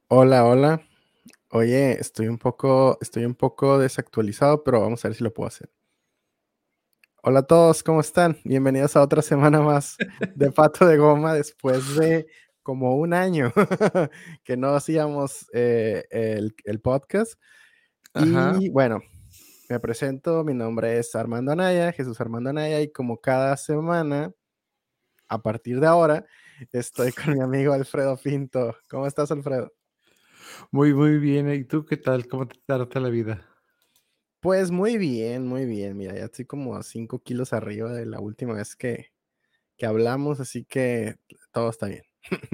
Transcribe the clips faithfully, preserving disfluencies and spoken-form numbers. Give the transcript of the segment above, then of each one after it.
Hola, hola. Oye, estoy un poco, estoy un poco desactualizado, pero vamos a ver si lo puedo hacer. Hola a todos, ¿cómo están? Bienvenidos a otra semana más de Pato de Goma después de como un año que no hacíamos eh, el, el podcast. Ajá. Y bueno, me presento, mi nombre es Armando Anaya, Jesús Armando Anaya, y como cada semana, a partir de ahora, estoy con mi amigo Alfredo Pinto. ¿Cómo estás, Alfredo? Muy, muy bien. ¿Y tú qué tal? ¿Cómo te trata la vida? Pues muy bien, muy bien. Mira, ya estoy como a cinco kilos arriba de la última vez que, que hablamos, así que todo está bien.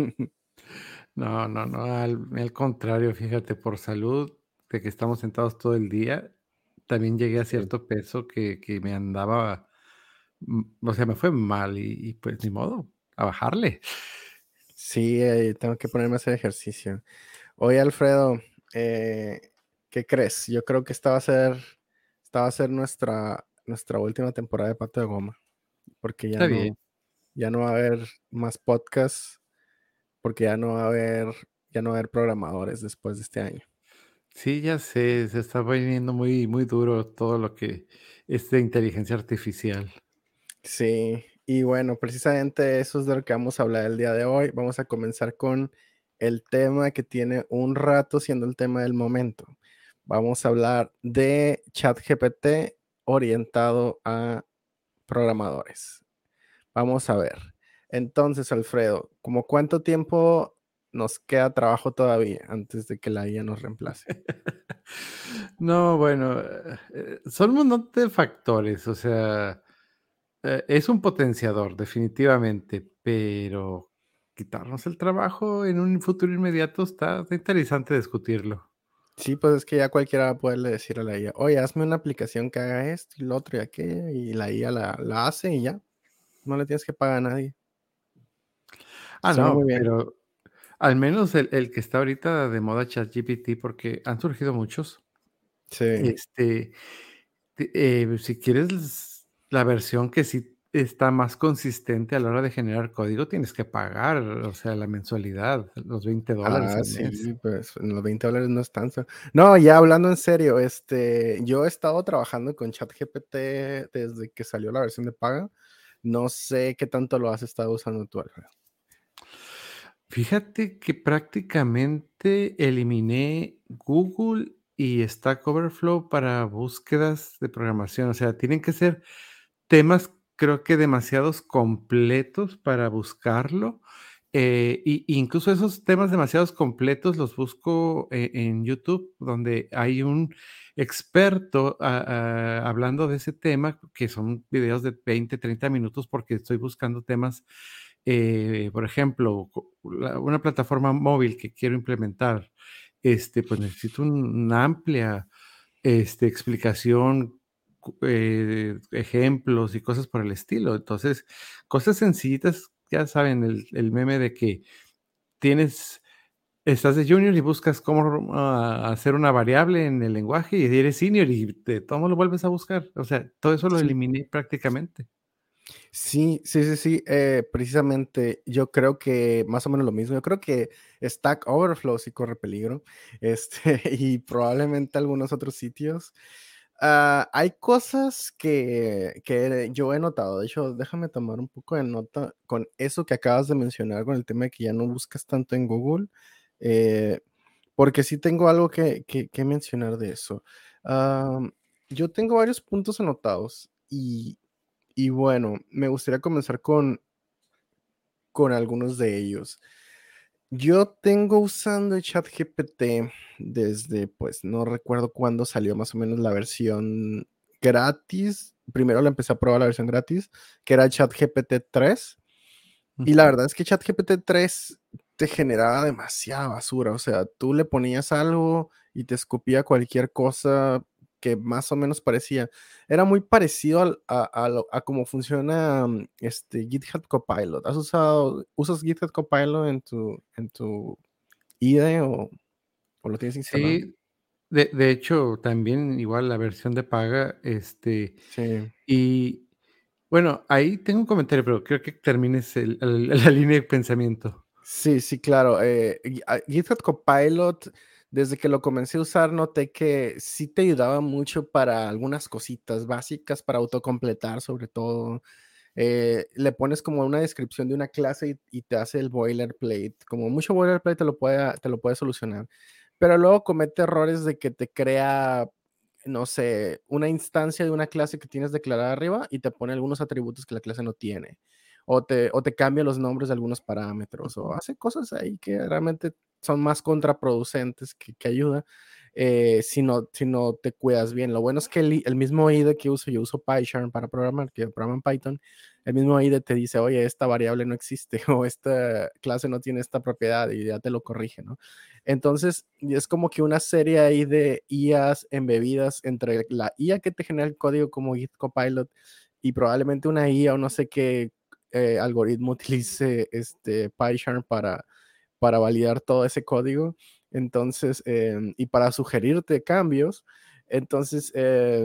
No, no, no, al, al contrario, fíjate, por salud, de que estamos sentados todo el día, también llegué a Sí, cierto peso que, que me andaba, mm, o sea, me fue mal y, y pues ni modo, a bajarle. sí, eh, tengo que ponerme a hacer ejercicio. Oye, Alfredo, eh, ¿qué crees? Yo creo que esta va a ser, esta va a ser nuestra, nuestra última temporada de Pato de Goma, porque ya Está bien. no, ya no va a haber más podcasts, porque ya no va a haber, ya no va a haber programadores después de este año. Sí, ya sé, se está poniendo muy, muy duro todo lo que es de inteligencia artificial. Sí, y bueno, precisamente eso es de lo que vamos a hablar el día de hoy. Vamos a comenzar con el tema que tiene un rato siendo el tema del momento. Vamos a hablar de ChatGPT orientado a programadores. Vamos a ver. Entonces, Alfredo, ¿cómo cuánto tiempo nos queda trabajo todavía antes de que la I A nos reemplace? No, bueno, eh, eh, son un montón de factores, o sea, eh, es un potenciador, definitivamente, pero quitarnos el trabajo en un futuro inmediato está está interesante discutirlo. Sí, pues es que ya cualquiera puede decir a la I A, oye, hazme una aplicación que haga esto y lo otro y aquello, y la I A la, la hace y ya. No le tienes que pagar a nadie. Ah, Suena muy no, bien. pero al menos el el que está ahorita de moda, ChatGPT, porque han surgido muchos, Sí, este, te eh, si quieres la versión que sí está más consistente a la hora de generar código, tienes que pagar, o sea, la mensualidad, los veinte dólares ah, al mes. sí, pues en los veinte dólares no es tanto. No, ya hablando en serio, este, yo he estado trabajando con ChatGPT desde que salió la versión de paga. No sé qué tanto lo has estado usando tú, Alfredo. Fíjate que prácticamente eliminé Google y Stack Overflow para búsquedas de programación. O sea, tienen que ser temas, creo que demasiados completos para buscarlo. Eh, y incluso esos temas demasiados completos los busco e- en YouTube, donde hay un experto ah, ah, hablando de ese tema, que son videos de veinte, treinta minutos, porque estoy buscando temas, eh, por ejemplo, co- la- una plataforma móvil que quiero implementar, este, pues necesito un- una amplia este, explicación, cu eh, ejemplos y cosas por el estilo. Entonces, cosas sencillitas, ya saben, el el meme de que tienes estás de junior y buscas cómo, ah, hacer una variable en el lenguaje y eres senior y de todo modo lo vuelves a buscar. O sea, todo eso lo Sí. eliminé prácticamente. Sí, sí, sí, sí, eh, precisamente yo creo que más o menos lo mismo. Yo creo que Stack Overflow sí corre peligro, este, y probablemente algunos otros sitios. Ah, hay cosas que, que yo he notado. De hecho, déjame tomar un poco de nota con eso que acabas de mencionar, con el tema de que ya no buscas tanto en Google, eh, porque sí tengo algo que, que, que mencionar de eso. Am, yo tengo varios puntos anotados y y bueno, me gustaría comenzar con, con algunos de ellos. Yo tengo usando ChatGPT desde, pues, no recuerdo cuándo salió más o menos la versión gratis. Primero la empecé a probar la versión gratis, que era ChatGPT tres. Y la Ujú. verdad es que ChatGPT tres te generaba demasiada basura. O sea, tú le ponías algo y te escupía cualquier cosa que más o menos parecía. Era muy parecido al- a, a, lo- a cómo funciona mm, este, GitHub Copilot. ¿Has usado, usas GitHub Copilot en tu, en tu I D E o, o lo tienes instalado? Sí, de de hecho, también igual la versión de paga, este, Sí. y bueno, ahí tengo un comentario, pero creo que termines el el la línea de pensamiento. Sí, sí, claro. Eh, Gi- a- GitHub Copilot, desde que lo comencé a usar, noté que sí te ayudaba mucho para algunas cositas básicas, para autocompletar sobre todo. Eh, le pones como una descripción de una clase y, y te hace el boilerplate. Como mucho boilerplate te lo puede, te lo puede solucionar. Pero luego comete errores de que te crea, no sé, una instancia de una clase que tienes declarada arriba y te pone algunos atributos que la clase no tiene. O te, o te cambia los nombres de algunos parámetros. O Ujú. hace cosas ahí que realmente son más contraproducentes que, que ayuda. Eh, si, no, si no te cuidas bien. Lo bueno es que el, el mismo I D E que uso, yo uso PyCharm para programar, que programa en Python, el mismo I D E te dice, oye, esta variable no existe o esta clase no tiene esta propiedad y ya te lo corrige, ¿no? Entonces, es como que una serie ahí de I As embebidas entre la I A que te genera el código como Git Copilot y probablemente una I A o no sé qué eh, algoritmo utilice este PyCharm para, para validar todo ese código. Entonces, eh, y para sugerirte cambios. Entonces, eh,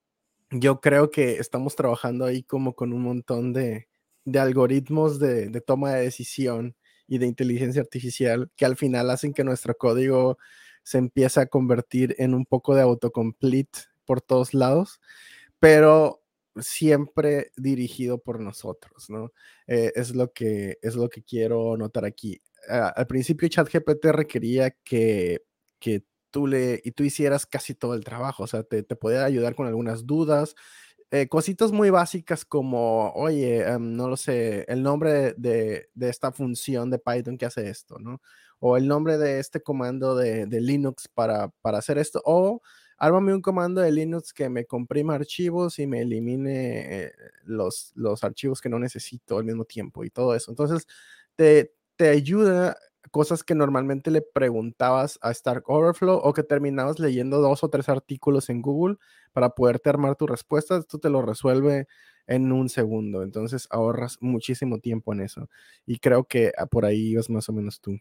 yo creo que estamos trabajando ahí como con un montón de, de algoritmos de, de toma de decisión y de inteligencia artificial que al final hacen que nuestro código se empiece a convertir en un poco de autocomplete por todos lados, pero siempre dirigido por nosotros, ¿no? Eh, es, lo que, es lo que quiero notar aquí. Uh, al principio ChatGPT requería que, que tú le y tú hicieras casi todo el trabajo, o sea, te, te podía ayudar con algunas dudas, eh, cositas muy básicas como, oye, um, no lo sé, el nombre de, de, de, esta función de Python que hace esto, ¿no? O el nombre de este comando de, de Linux para, para hacer esto, o ármame un comando de Linux que me comprima archivos y me elimine eh, los, los archivos que no necesito al mismo tiempo y todo eso. Entonces, te, te ayuda cosas que normalmente le preguntabas a Stack Overflow o que terminabas leyendo dos o tres artículos en Google para poderte armar tu respuesta. Esto te lo resuelve en un segundo. Entonces, ahorras muchísimo tiempo en eso. Y creo que ah, por ahí ibas más o menos tú.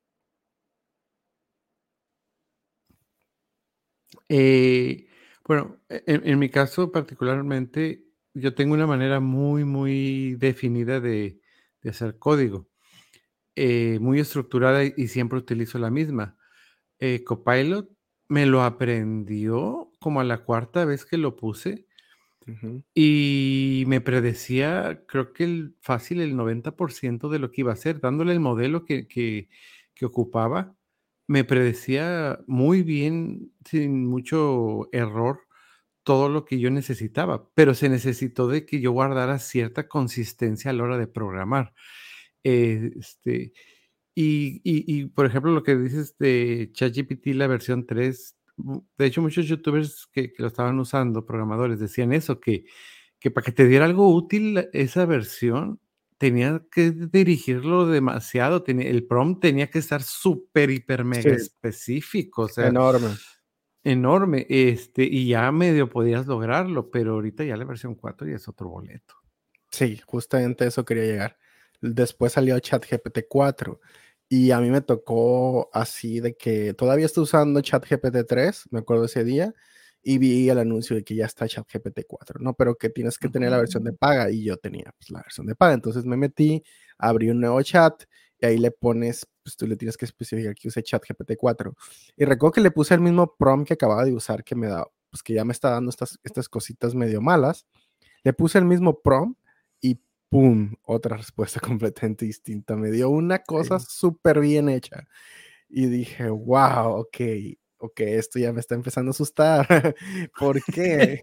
Eh, bueno, e en en mi caso particularmente, yo tengo una manera muy, muy definida de de hacer código, eh, muy estructurada y y siempre utilizo la misma. Eh, Copilot me lo aprendió como a la cuarta vez que lo puse Ujú. y me predecía, creo que el fácil el noventa por ciento de lo que iba a hacer, dándole el modelo que que que ocupaba, me predecía muy bien, sin mucho error, todo lo que yo necesitaba, pero se necesitó de que yo guardara cierta consistencia a la hora de programar. Eh, este, y y y, por ejemplo, lo que dices de ChatGPT, la versión tres, bu de hecho, muchos youtubers que que lo estaban usando, programadores, decían eso, que que para que te diera algo útil esa versión, tenía que dirigirlo demasiado, tenía el prompt tenía que estar súper, hiper, Sí, mega específico, o sea, enorme. enorme, este, y ya medio podías lograrlo, pero ahorita ya la versión cuatro ya es otro boleto. Sí, justamente a eso quería llegar. Después salió ChatGPT cuatro y a mí me tocó así de que todavía estoy usando ChatGPT tres, me acuerdo ese día, y vi el anuncio de que ya está ChatGPT cuatro, ¿no? Pero que tienes que tener la Ujú. versión de paga y yo tenía pues, la versión de paga. Entonces me metí, abrí un nuevo chat y ahí le pones, pues tú le tienes que especificar que use ChatGPT cuatro. Y recuerdo que le puse el mismo prompt que acababa de usar que me da, pues que ya me está dando estas, estas cositas medio malas. Le puse el mismo prompt y ¡pum! Otra respuesta completamente distinta. Me dio una cosa Sí. súper bien hecha. Y dije, wow, ok, ok, esto ya me está empezando a asustar. ¿Por qué?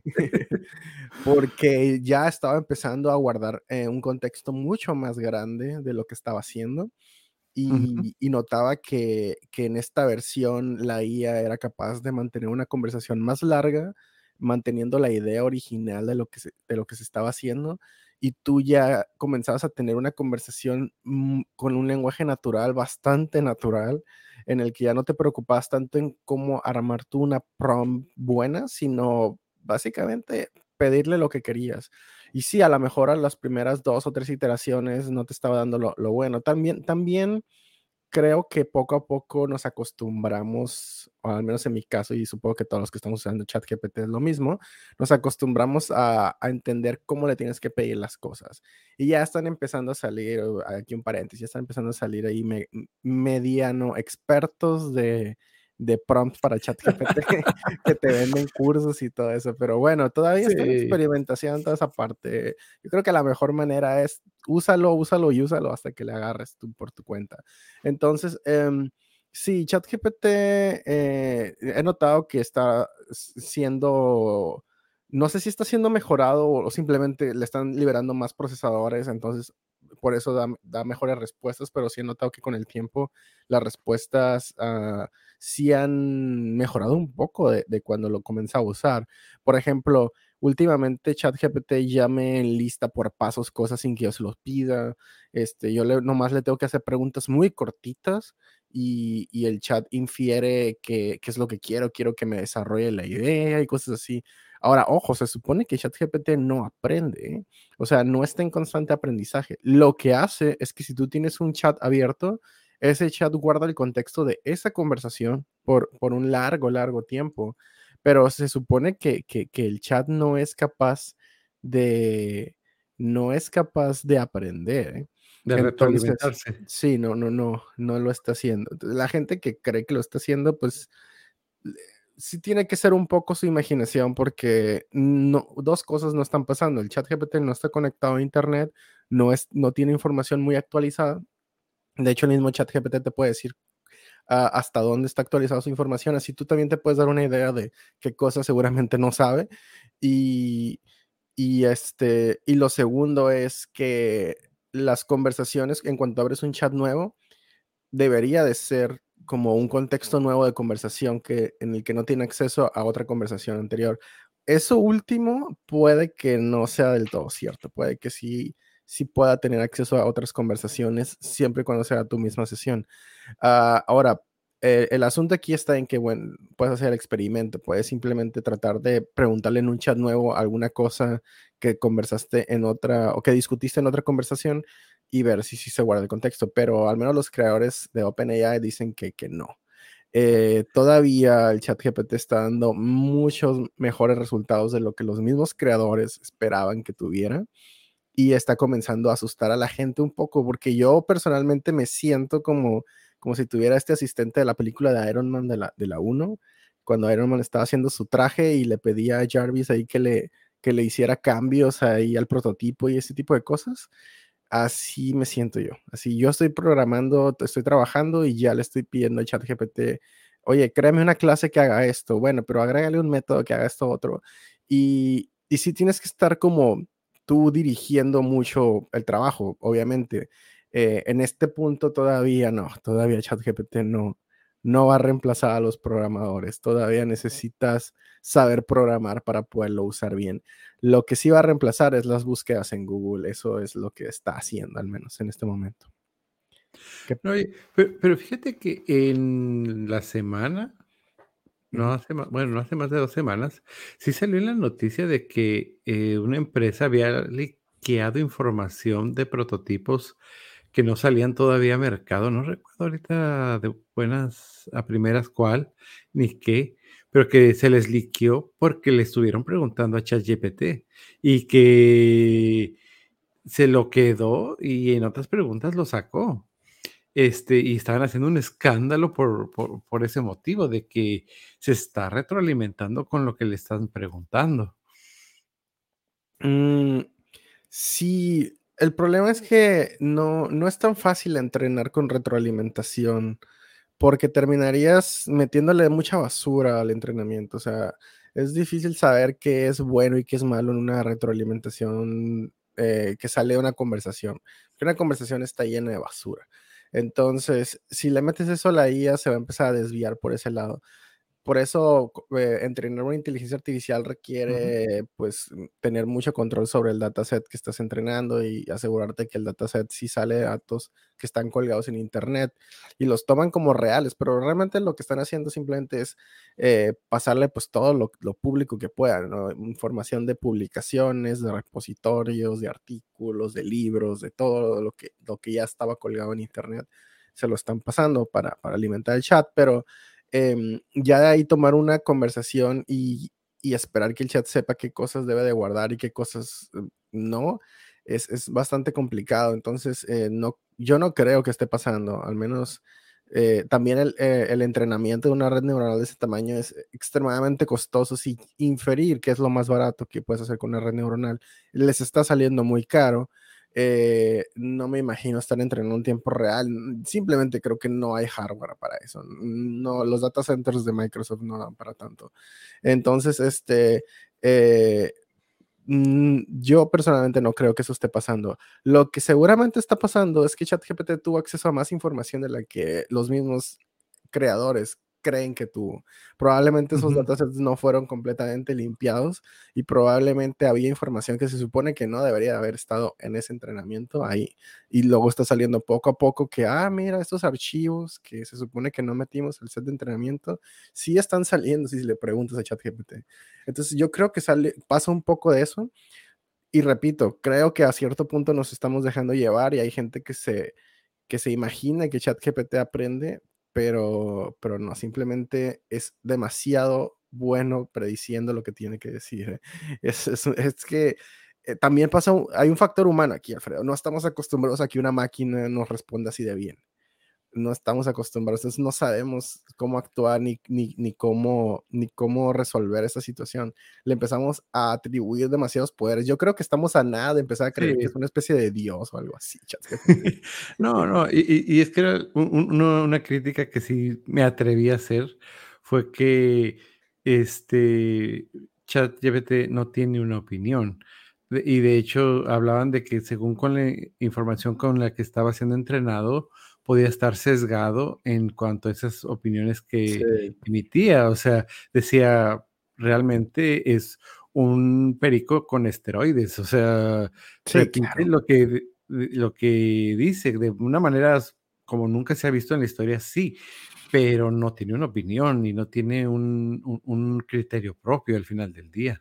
Porque ya estaba empezando a guardar eh, un contexto mucho más grande de lo que estaba haciendo. Ujú. Y, y notaba que, que en esta versión la I A era capaz de mantener una conversación más larga, manteniendo la idea original de lo que se, de lo que se estaba haciendo, y tú ya comenzabas a tener una conversación mm, con un lenguaje natural, bastante natural, en el que ya no te preocupabas tanto en cómo armar tú una prompt buena, sino básicamente pedirle lo que querías. Y sí, a lo mejor a las primeras dos o tres iteraciones no te estaba dando lo, lo bueno. También, también creo que poco a poco nos acostumbramos, o al menos en mi caso, y supongo que todos los que estamos usando ChatGPT es lo mismo, nos acostumbramos a, a entender cómo le tienes que pedir las cosas. Y ya están empezando a salir, o aquí un paréntesis, ya están empezando a salir ahí me- mediano expertos de, de prompts para ChatGPT que te venden cursos y todo eso. Pero bueno, todavía está en Sí. experimentación toda esa parte. Yo creo que la mejor manera es úsalo, úsalo y úsalo hasta que le agarres tú por tu cuenta. Entonces, em, sí, ChatGPT, eh, he notado que está s- siendo, no sé si está siendo mejorado o simplemente le están liberando más procesadores, entonces por eso da, da mejores respuestas, pero sí he notado que con el tiempo las respuestas ah, sí han mejorado un poco de, de cuando lo comencé a usar. Por ejemplo, últimamente ChatGPT ya me enlista por pasos cosas sin que yo se los pida. Este, yo le, nomás le tengo que hacer preguntas muy cortitas y, y el chat infiere qué es lo que quiero, quiero que me desarrolle la idea y cosas así. Ahora, ojo, se supone que ChatGPT no aprende, ¿eh? O sea, no está en constante aprendizaje. Lo que hace es que si tú tienes un chat abierto, ese chat guarda el contexto de esa conversación por, por un largo, largo tiempo, pero se supone que, que, que el chat no es capaz de, no es capaz de aprender, ¿eh? De Entonces, retroalimentarse. sí, no, no, no, no lo está haciendo. Entonces, la gente que cree que lo está haciendo, pues le- sí tiene que ser un poco su imaginación porque no, dos cosas no están pasando. El chat G P T no está conectado a internet, no, es, no tiene información muy actualizada. De hecho, el mismo chat G P T te puede decir ah, hasta dónde está actualizada su información, así tú también te puedes dar una idea de qué cosas seguramente no sabe. Y, y, este, y lo segundo es que las conversaciones, en cuanto abres un chat nuevo, debería de ser como un contexto nuevo de conversación que, en el que no tiene acceso a otra conversación anterior. Eso último puede que no sea del todo cierto, puede que sí, sí pueda tener acceso a otras conversaciones siempre y cuando sea tu misma sesión. Uh, ahora, eh, el asunto aquí está en que, bueno, puedes hacer el experimento, puedes simplemente tratar de preguntarle en un chat nuevo alguna cosa que conversaste en otra o que discutiste en otra conversación y ver si, si se guarda el contexto, pero al menos los creadores de OpenAI dicen que, que no. Eh, todavía el chat G P T está dando muchos mejores resultados de lo que los mismos creadores esperaban que tuviera y está comenzando a asustar a la gente un poco, porque yo personalmente me siento como, como si tuviera este asistente de la película de Iron Man de la, de la uno, cuando Iron Man estaba haciendo su traje y le pedía a Jarvis ahí que le, que le hiciera cambios ahí al prototipo y ese tipo de cosas. Así me siento yo. Así yo estoy programando, estoy trabajando y ya le estoy pidiendo al chat G P T, oye, créame una clase que haga esto. Bueno, pero agrégale un método que haga esto otro. Y, y sí tienes que estar como tú dirigiendo mucho el trabajo, obviamente. Eh, en este punto todavía no, todavía ChatGPT no, no va a reemplazar a los programadores. Todavía necesitas saber programar para poderlo usar bien. Lo que sí va a reemplazar es las búsquedas en Google. Eso es lo que está haciendo, al menos en este momento. ¿Qué? No, oye, pero pero fíjate que en la semana, no Ujú. hace ma bueno, no hace más de dos semanas, sí salió en la noticia de que, eh, una empresa había liqueado información de prototipos que no salían todavía a mercado. No recuerdo ahorita de buenas a primeras cuál, ni qué, pero que se les liqueó porque le estuvieron preguntando a ChatGPT y que se lo quedó y en otras preguntas lo sacó. Este, y estaban haciendo un escándalo por por por ese motivo, de que se está retroalimentando con lo que le están preguntando. Mm, sí, el problema es que no, no es tan fácil entrenar con retroalimentación, porque terminarías metiéndole mucha basura al entrenamiento. O sea, es difícil saber qué es bueno y qué es malo en una retroalimentación eh, que sale de una conversación. Que una conversación está llena de basura. Entonces, si le metes eso a la I A, se va a empezar a desviar por ese lado. Por eso, eh, entrenar una inteligencia artificial Ujú. requiere, pues, mm, tener mucho control sobre el dataset que estás entrenando y asegurarte que el dataset sí sale de datos que están colgados en internet y los toman como reales, pero realmente lo que están haciendo simplemente es eh, pasarle pues todo lo, lo público que puedan, ¿no? Información de publicaciones, de repositorios, de artículos, de libros, de todo lo que, lo que ya estaba colgado en internet. se lo están pasando para, para alimentar el chat, pero eh, ya de ahí tomar una conversación y, y esperar que el chat sepa qué cosas debe de guardar y qué cosas eh, no, es, es bastante complicado. Entonces, eh, no, yo no creo que esté pasando, al menos eh, también el, eh, el entrenamiento de una red neuronal de ese tamaño es extremadamente costoso. Si inferir que es lo más barato que puedes hacer con una red neuronal les está saliendo muy caro, eh, no me imagino estar entrenando en tiempo real. Simplemente creo que no hay hardware para eso. No, los data centers de Microsoft no dan para tanto. Entonces, este, eh, mm, yo personalmente no creo que eso esté pasando. Lo que seguramente está pasando es que ChatGPT tuvo acceso a más información de la que los mismos creadores creen que tuvo. Probablemente esos Ujú. datasets no fueron completamente limpiados y probablemente había información que se supone que no debería haber estado en ese entrenamiento ahí. Y luego está saliendo poco a poco que, ah, mira, estos archivos que se supone que no metimos al set de entrenamiento, sí están saliendo si le preguntas a ChatGPT. Entonces yo creo que sale, pasa un poco de eso y repito, creo que a cierto punto nos estamos dejando llevar y hay gente que se, que se imagina que ChatGPT aprende, pero, pero no, simplemente es demasiado bueno prediciendo lo que tiene que decir. ¿eh? Es, es, es que eh, también pasa, un, hay un factor humano aquí, Alfredo. No estamos acostumbrados a que una máquina nos responda así de bien. No estamos acostumbrados, entonces no sabemos cómo actuar ni, ni, ni, cómo, ni cómo resolver esa situación. Le empezamos a atribuir demasiados poderes. Yo creo que estamos a nada de empezar a creer que Sí. es una especie de Dios o algo así, ChatGPT. No, no, y y y es que era un un una una crítica que sí me atreví a hacer, fue que, este, ChatGPT no tiene una opinión. De y de hecho, hablaban de que según con la información con la que estaba siendo entrenado, podía estar sesgado en cuanto a esas opiniones Sí, que emitía. O sea, decía, realmente es un perico con esteroides, o sea, sí, repite claro. lo que lo que dice de una manera como nunca se ha visto en la historia, sí, pero no tiene una opinión y no tiene un un un criterio propio al final del día.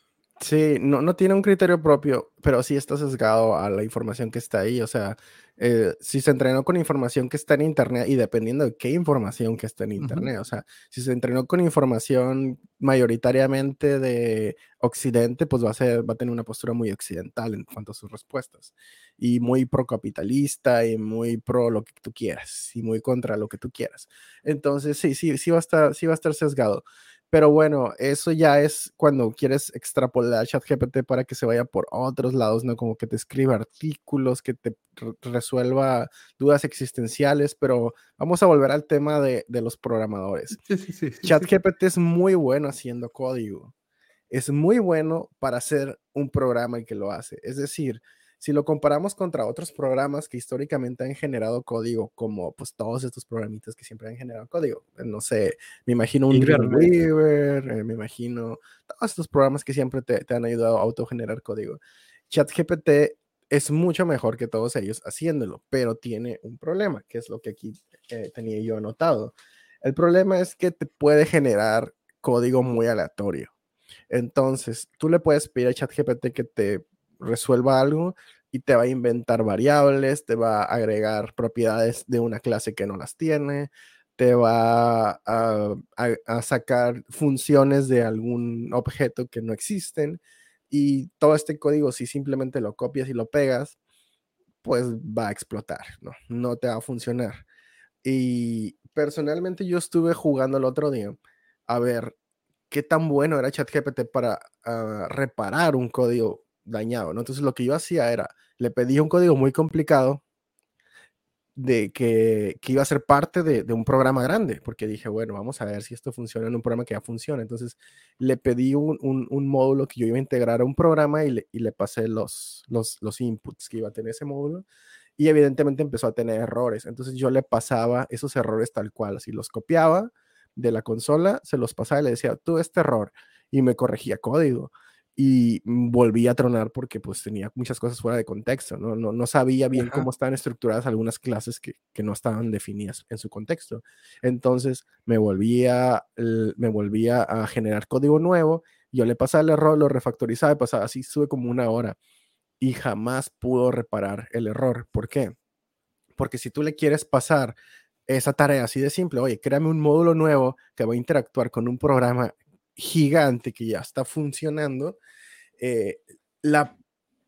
Sí, no, no tiene un criterio propio, pero sí está sesgado a la información que está ahí. O sea, eh, si se entrenó con información que está en Internet y dependiendo de qué información que está en Ujú. Internet, o sea, si se entrenó con información mayoritariamente de Occidente, pues va a ser, va a tener una postura muy occidental en cuanto a sus respuestas y muy procapitalista y muy pro lo que tú quieras y muy contra lo que tú quieras. Entonces, sí, sí, sí va a estar, sí va a estar sesgado. Pero bueno, eso ya es cuando quieres extrapolar ChatGPT para que se vaya por otros lados, ¿no? Como que te escriba artículos, que te re- resuelva dudas existenciales, pero vamos a volver al tema de, de los programadores. Sí, sí, sí, sí, sí. ChatGPT es muy bueno haciendo código, es muy bueno para hacer un programa y que lo hace. Es decir, si lo comparamos contra otros programas que históricamente han generado código, como pues todos estos programitas que siempre han generado código, eh, no sé, me imagino un Hibernate. Dreamweaver, eh, me imagino todos estos programas que siempre te, te han ayudado a autogenerar código. ChatGPT es mucho mejor que todos ellos haciéndolo, pero tiene un problema, que es lo que aquí eh, tenía yo anotado. El problema es que te puede generar código muy aleatorio. Entonces, tú le puedes pedir a ChatGPT que te resuelva algo y te va a inventar variables, te va a agregar propiedades de una clase que no las tiene, te va a, a, a sacar funciones de algún objeto que no existen y todo este código, si simplemente lo copias y lo pegas, pues va a explotar, ¿no? No te va a funcionar. Y personalmente yo estuve jugando el otro día a ver qué tan bueno era ChatGPT para uh, reparar un código dañado, ¿no? Entonces lo que yo hacía era, le pedía un código muy complicado de que, que iba a ser parte de, de, un programa grande, porque dije, bueno, vamos a ver si esto funciona en un programa que ya funciona. Entonces le pedí un, un, un módulo que yo iba a integrar a un programa y le, y le pasé los, los, los inputs que iba a tener ese módulo y evidentemente empezó a tener errores. Entonces yo le pasaba esos errores tal cual, así los copiaba de la consola, se los pasaba y le decía, tú este error, y me corregía código. Y volví a tronar porque pues tenía muchas cosas fuera de contexto, ¿no? No, no sabía bien Ajá. cómo estaban estructuradas algunas clases que, que no estaban definidas en su contexto. Entonces me volvía, me volvía a generar código nuevo, yo le pasaba el error, lo refactorizaba y pasaba así, sube como una hora y jamás pudo reparar el error. ¿Por qué? Porque si tú le quieres pasar esa tarea así de simple, oye, créame un módulo nuevo que va a interactuar con un programa gigante que ya está funcionando, eh, la,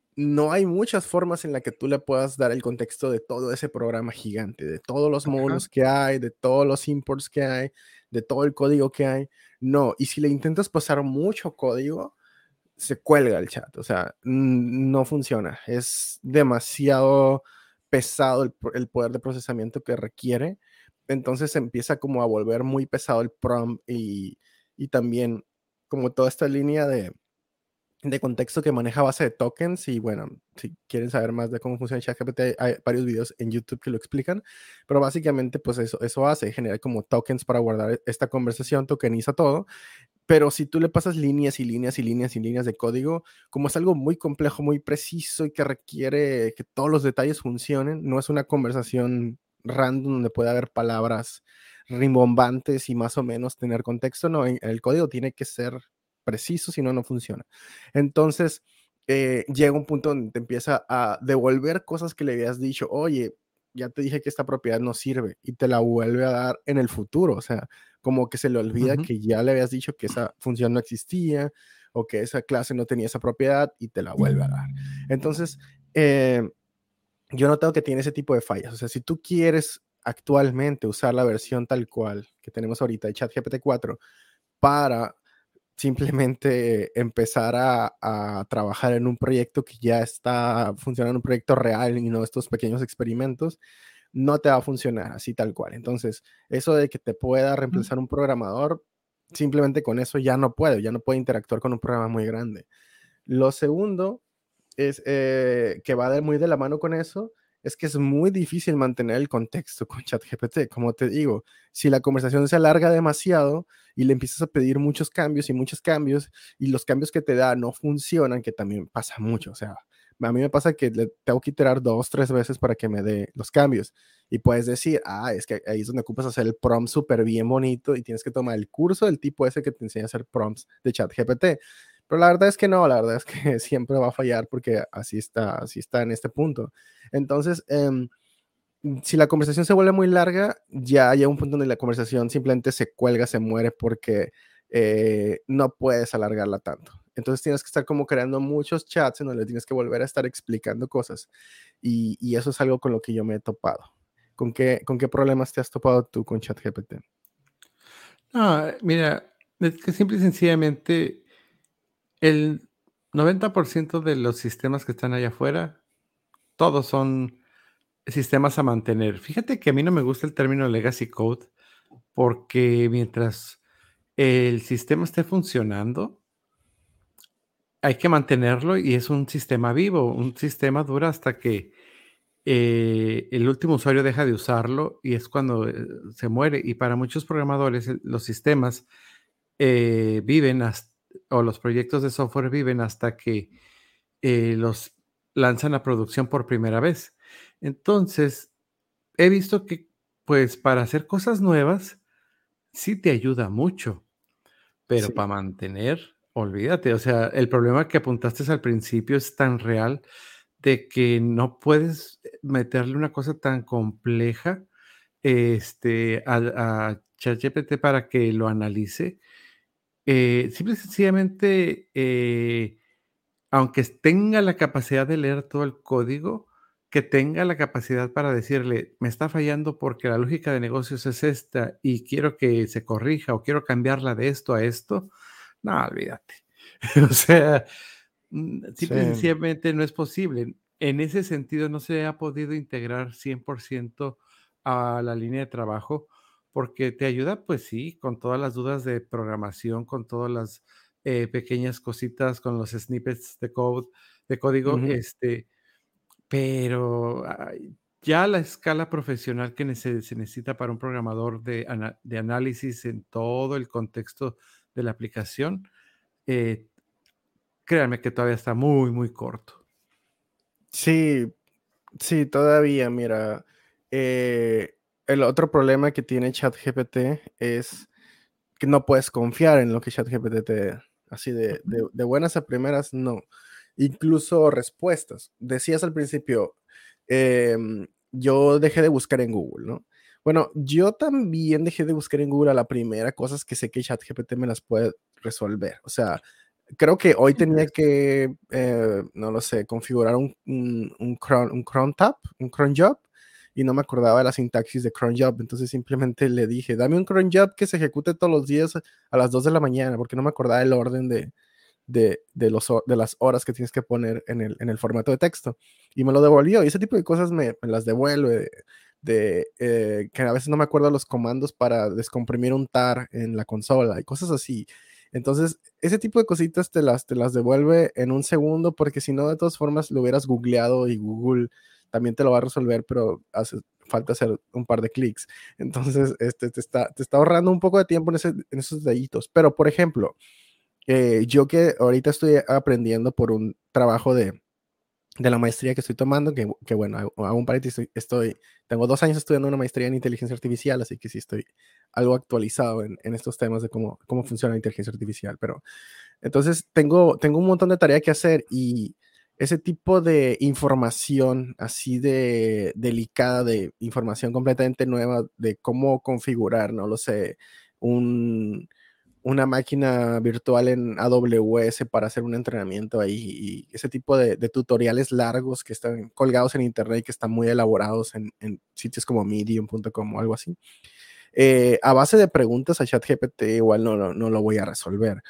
no hay muchas formas en las que tú le puedas dar el contexto de todo ese programa gigante, de todos los Ajá. módulos que hay, de todos los imports que hay, de todo el código que hay. No, y si le intentas pasar mucho código, se cuelga el chat, o sea, no funciona. Es demasiado pesado el, el poder de procesamiento que requiere. Entonces se empieza como a volver muy pesado el prompt y, y también como toda esta línea de, de contexto que maneja a base de tokens. Y bueno, si quieren saber más de cómo funciona ChatGPT, hay varios videos en YouTube que lo explican, pero básicamente pues eso, eso hace, generar como tokens para guardar esta conversación, tokeniza todo. Pero si tú le pasas líneas y líneas y líneas y líneas de código, como es algo muy complejo, muy preciso y que requiere que todos los detalles funcionen, no es una conversación random donde puede haber palabras rimbombantes y más o menos tener contexto, no, en- el código tiene que ser preciso, si no, no funciona. Entonces, eh, llega un punto donde te empieza a devolver cosas que le habías dicho, oye, ya te dije que esta propiedad no sirve, y te la vuelve a dar en el futuro, o sea, como que se le olvida Ujú. que ya le habías dicho que esa función no existía o que esa clase no tenía esa propiedad y te la vuelve a dar. Entonces, eh, yo noto que tiene ese tipo de fallas. O sea, si tú quieres actualmente usar la versión tal cual que tenemos ahorita de ChatGPT cuatro para simplemente empezar a, a trabajar en un proyecto que ya está funcionando, un proyecto real y no estos pequeños experimentos, no te va a funcionar así tal cual. Entonces, eso de que te pueda Ujú. reemplazar un programador, simplemente con eso ya no puede, ya no puede interactuar con un programa muy grande. Lo segundo es eh, que va de, muy de la mano con eso, es que es muy difícil mantener el contexto con ChatGPT. Como te digo, si la conversación se alarga demasiado y le empiezas a pedir muchos cambios y muchos cambios y los cambios que te da no funcionan, que también pasa mucho. O sea, a mí me pasa que le tengo que iterar dos, tres veces para que me dé los cambios. Y puedes decir, ah, es que ahí es donde ocupas hacer el prompt súper bien bonito y tienes que tomar el curso del tipo ese que te enseña a hacer prompts de ChatGPT. Pero la verdad es que no, la verdad es que siempre va a fallar porque así está, así está en este punto. Entonces, eh, si la conversación se vuelve muy larga, ya hay un punto donde la conversación simplemente se cuelga, se muere porque eh, no puedes alargarla tanto. Entonces tienes que estar como creando muchos chats en donde tienes que volver a estar explicando cosas. Y, y eso es algo con lo que yo me he topado. ¿Con qué, con qué problemas te has topado tú con ChatGPT? No, mira, es que simple y sencillamente el noventa por ciento de los sistemas que están allá afuera, todos son sistemas a mantener. Fíjate que a mí no me gusta el término legacy code, porque mientras el sistema esté funcionando, hay que mantenerlo y es un sistema vivo. Un sistema dura hasta que eh, el último usuario deja de usarlo y es cuando eh, se muere. Y para muchos programadores, el- los sistemas eh, viven hasta, o los proyectos de software viven hasta que eh, los lanzan a producción por primera vez. Entonces, he visto que, pues, para hacer cosas nuevas, sí te ayuda mucho, pero Sí, para mantener, olvídate. O sea, el problema que apuntaste al principio es tan real de que no puedes eh, meterle una cosa tan compleja, este, al a ChatGPT para que lo analice. Eh, simple y sencillamente, eh, aunque tenga la capacidad de leer todo el código, que tenga la capacidad para decirle: "Me está fallando porque la lógica de negocios es esta y quiero que se corrija o quiero cambiarla de esto a esto". No, olvídate. O sea, mm, sí, simple y sencillamente no es posible. En ese sentido, no se ha podido integrar cien por ciento a la línea de trabajo, porque te ayuda, pues sí, con todas las dudas de programación, con todas las, eh, pequeñas cositas, con los snippets de code de código, ujú. este, pero, ay, ya la escala profesional que nece se necesita para un programador de ana de análisis en todo el contexto de la aplicación, eh, créanme que todavía está muy, muy corto. Sí, sí, todavía, mira, eh, el otro problema que tiene ChatGPT es que no puedes confiar en lo que ChatGPT te da. Así de, de, Ujú. de buenas a primeras, no. Incluso respuestas. Decías al principio, em, yo dejé de buscar en Google, ¿no? Bueno, yo también dejé de buscar en Google a la primera cosas que sé que ChatGPT me las puede resolver. O sea, creo que hoy tenía que, eh, no lo sé, configurar un, un, un, cron, un cron tab, un cron job, y no me acordaba de la sintaxis de cron job. Entonces simplemente le dije, dame un cron job que se ejecute todos los días a las dos de la mañana, porque no me acordaba el orden de, de, de, los, de las horas que tienes que poner en el, en el formato de texto. Y me lo devolvió. Y ese tipo de cosas me, me las devuelve. De eh, que a veces no me acuerdo los comandos para descomprimir un tar en la consola y cosas así. Entonces, ese tipo de cositas te las, te las devuelve en un segundo, porque si no, de todas formas, lo hubieras googleado y Google también te lo va a resolver, pero hace falta hacer un par de clics. Entonces, este, te, está, te está ahorrando un poco de tiempo en, ese, en esos detallitos. Pero, por ejemplo, eh, yo que ahorita estoy aprendiendo por un trabajo de, de la maestría que estoy tomando, que, que bueno, hago, hago un paréntesis, estoy, estoy, tengo dos años estudiando una maestría en inteligencia artificial, así que sí estoy algo actualizado en, en estos temas de cómo, cómo funciona la inteligencia artificial. Pero entonces tengo, tengo un montón de tarea que hacer y ese tipo de información así de delicada, de información completamente nueva, de cómo configurar, no lo sé, un una máquina virtual en A W S para hacer un entrenamiento ahí y ese tipo de, de tutoriales largos que están colgados en internet y que están muy elaborados en, en sitios como medium punto com o algo así. Eh, a base de preguntas a ChatGPT igual no, no, no lo voy a resolver,